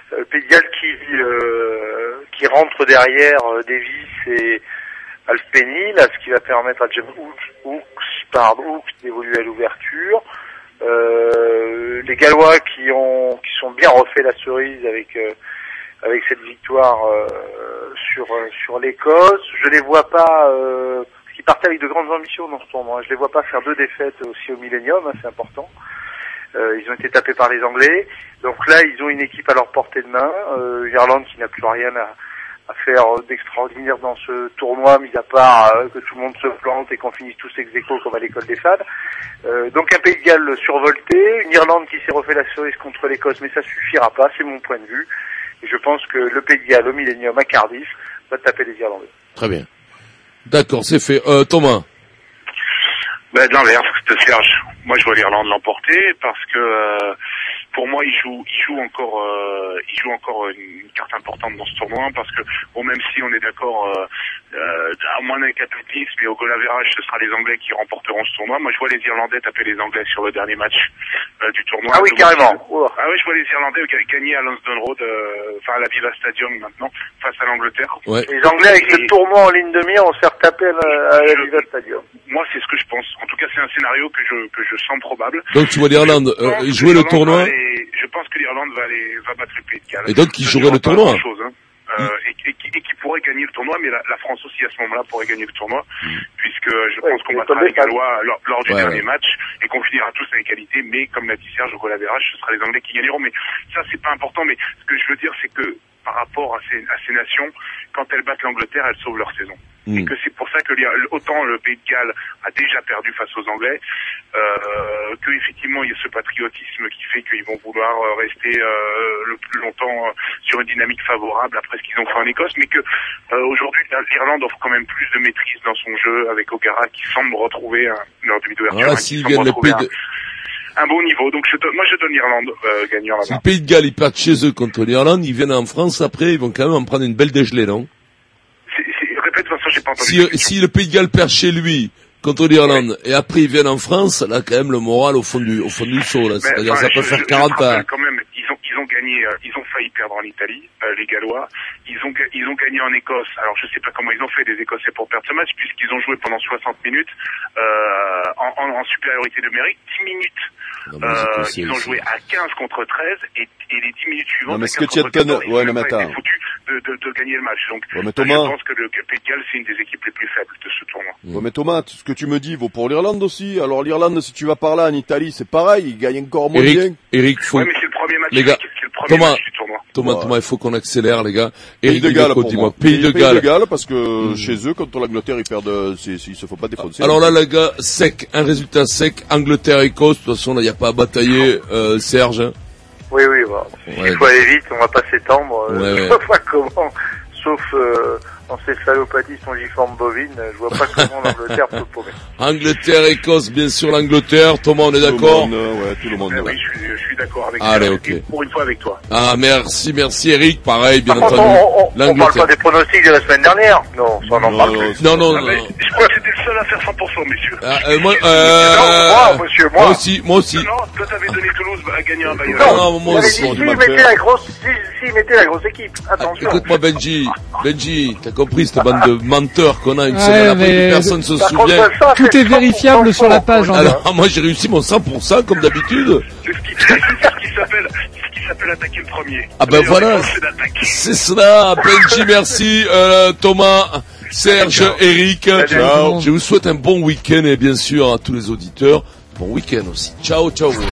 L: qui rentre derrière Davis et Alpeni, là, ce qui va permettre à James Hooks d'évoluer à l'ouverture. Les Gallois qui sont bien refait la cerise avec cette victoire sur l'Écosse. Je les vois pas qui partaient avec de grandes ambitions dans ce tournoi. Je les vois pas faire 2 défaites aussi au Millennium, hein, c'est important. Ils ont été tapés par les Anglais. Donc là, ils ont une équipe à leur portée de main. Irlande qui n'a plus rien à faire d'extraordinaire dans ce tournoi, mis à part que tout le monde se plante et qu'on finisse tous ex-aequo comme à l'école des fans. Donc un Pays de Galles survolté, une Irlande qui s'est refait la cerise contre l'Écosse, mais ça suffira pas, c'est mon point de vue. Et je pense que le Pays de Galles au Millennium à Cardiff va taper les Irlandais.
C: Très bien. D'accord, c'est fait. Thomas.
M: Ben, de l'inverse, de Serge. Moi, je vois l'Irlande l'emporter parce que pour moi, il joue encore une carte importante dans ce tournoi parce que bon, même si on est d'accord, à moins d'un cataclysme et au goal average, ce sera les Anglais qui remporteront ce tournoi. Moi, je vois les Irlandais taper les Anglais sur le dernier match du tournoi.
L: Ah oui, carrément.
M: Ah oui, je vois les Irlandais gagner à Lansdowne Road, à la Viva Stadium maintenant, face à l'Angleterre.
C: Ouais.
L: Les Anglais avec le tournoi en ligne de mire, on se faire taper à la Viva Stadium.
M: Moi, c'est ce que je pense. En tout cas, c'est un scénario que je sens probable.
C: Donc tu vois l'Irlande jouer le tournoi.
M: Je pense que l'Irlande va battre le Pays de Galles.
C: Et donc qui jouerait le tournoi.
M: Et qui pourrait gagner le tournoi, mais la France aussi à ce moment-là pourrait gagner le tournoi, puisque je pense qu'on battra les Gallois lors du dernier match et qu'on finira tous à égalité, mais comme l'a dit Serge au goal average, ce sera les Anglais qui gagneront. Mais ça, c'est pas important, mais ce que je veux dire, c'est que par rapport à ces nations, quand elles battent l'Angleterre, elles sauvent leur saison. Et que c'est pour ça que autant le Pays de Galles a déjà perdu face aux Anglais, que effectivement il y a ce patriotisme qui fait qu'ils vont vouloir rester le plus longtemps sur une dynamique favorable après ce qu'ils ont fait en Écosse, mais que aujourd'hui l'Irlande offre quand même plus de maîtrise dans son jeu avec O'Gara qui semble retrouver leur demi d'ouverture.
C: Ah, s'ils viennent le Pays de...
M: un bon niveau, donc moi je donne l'Irlande gagnant là-bas.
C: Si le Pays de Galles ils perdent chez eux contre l'Irlande, ils viennent en France après, ils vont quand même en prendre une belle dégelée, non?
M: Répète, Vincent, j'ai pas entendu.
C: Si le Pays de Galles perd chez lui contre l'Irlande et après ils viennent en France, là quand même le moral au fond du seau là, c'est-à-dire ça peut faire 40 ans.
M: Quand même, qu'ils ont gagné, ils ont failli perdre en Italie, les Gallois. Ils ont gagné en Écosse. Alors je sais pas comment ils ont fait, les Écossais, pour perdre ce match, puisqu'ils ont joué pendant 60 minutes en supériorité numérique, 10 minutes. Ils ont joué à 15 contre 13 et les 10 minutes suivantes.
F: Non, mais ce que tu as
M: foutu de gagner le match. Donc, je pense que le Pays de Galles, c'est une des équipes les plus faibles de ce tournoi.
F: Ouais, mais Thomas, ce que tu me dis vaut pour l'Irlande aussi. Alors l'Irlande, si tu vas par là en Italie, c'est pareil, ils gagnent encore moins bien.
C: Eric, faut...
M: Ouais, mais c'est le premier match,
C: les gars,
M: match du tournoi.
C: Thomas, il faut qu'on accélère, les gars.
F: Pays de Galles, pour moi.
C: Pays de Galles,
F: parce que chez eux, contre l'Angleterre, ils perdent, ils se font pas défoncer.
C: Alors là, les gars, un résultat sec, Angleterre-Écosse. De toute façon, là, il n'y a pas à batailler, Serge.
N: Oui, bah. Il faut aller vite, on va pas s'étendre. Je vois pas comment, sauf encéphalopathie spongiforme bovine, je vois pas comment l'Angleterre peut paumer.
C: Angleterre-Écosse, bien sûr l'Angleterre. Thomas, on est d'accord?
F: Tout le monde.
M: Oui, je suis d'accord avec
C: toi. Allez,
M: ok. Pour une fois avec toi.
C: Ah, merci Eric. Pareil, bien entendu.
N: On parle pas des pronostics de la semaine dernière. Non, ça on en parle plus.
C: Non.
M: Je crois que c'était le seul à faire 100%, messieurs.
C: Moi aussi.
M: Non, toi t'avais donné Toulouse à gagner un Bayern.
C: Non, moi aussi.
N: S'il mettait la grosse équipe, attention.
C: Écoute-moi, Benji, t'as compris cette bande de menteurs qu'on a une semaine après, personne se souvient.
G: Tout est vérifiable sur la page.
C: Alors, moi j'ai réussi mon 100% comme d'habitude.
M: C'est ce qui s'appelle attaquer le premier.
C: Ah ben voilà, c'est cela. Benji, merci. Thomas, Serge, Eric. Je vous souhaite un bon week-end et bien sûr à tous les auditeurs, bon week-end aussi. Ciao.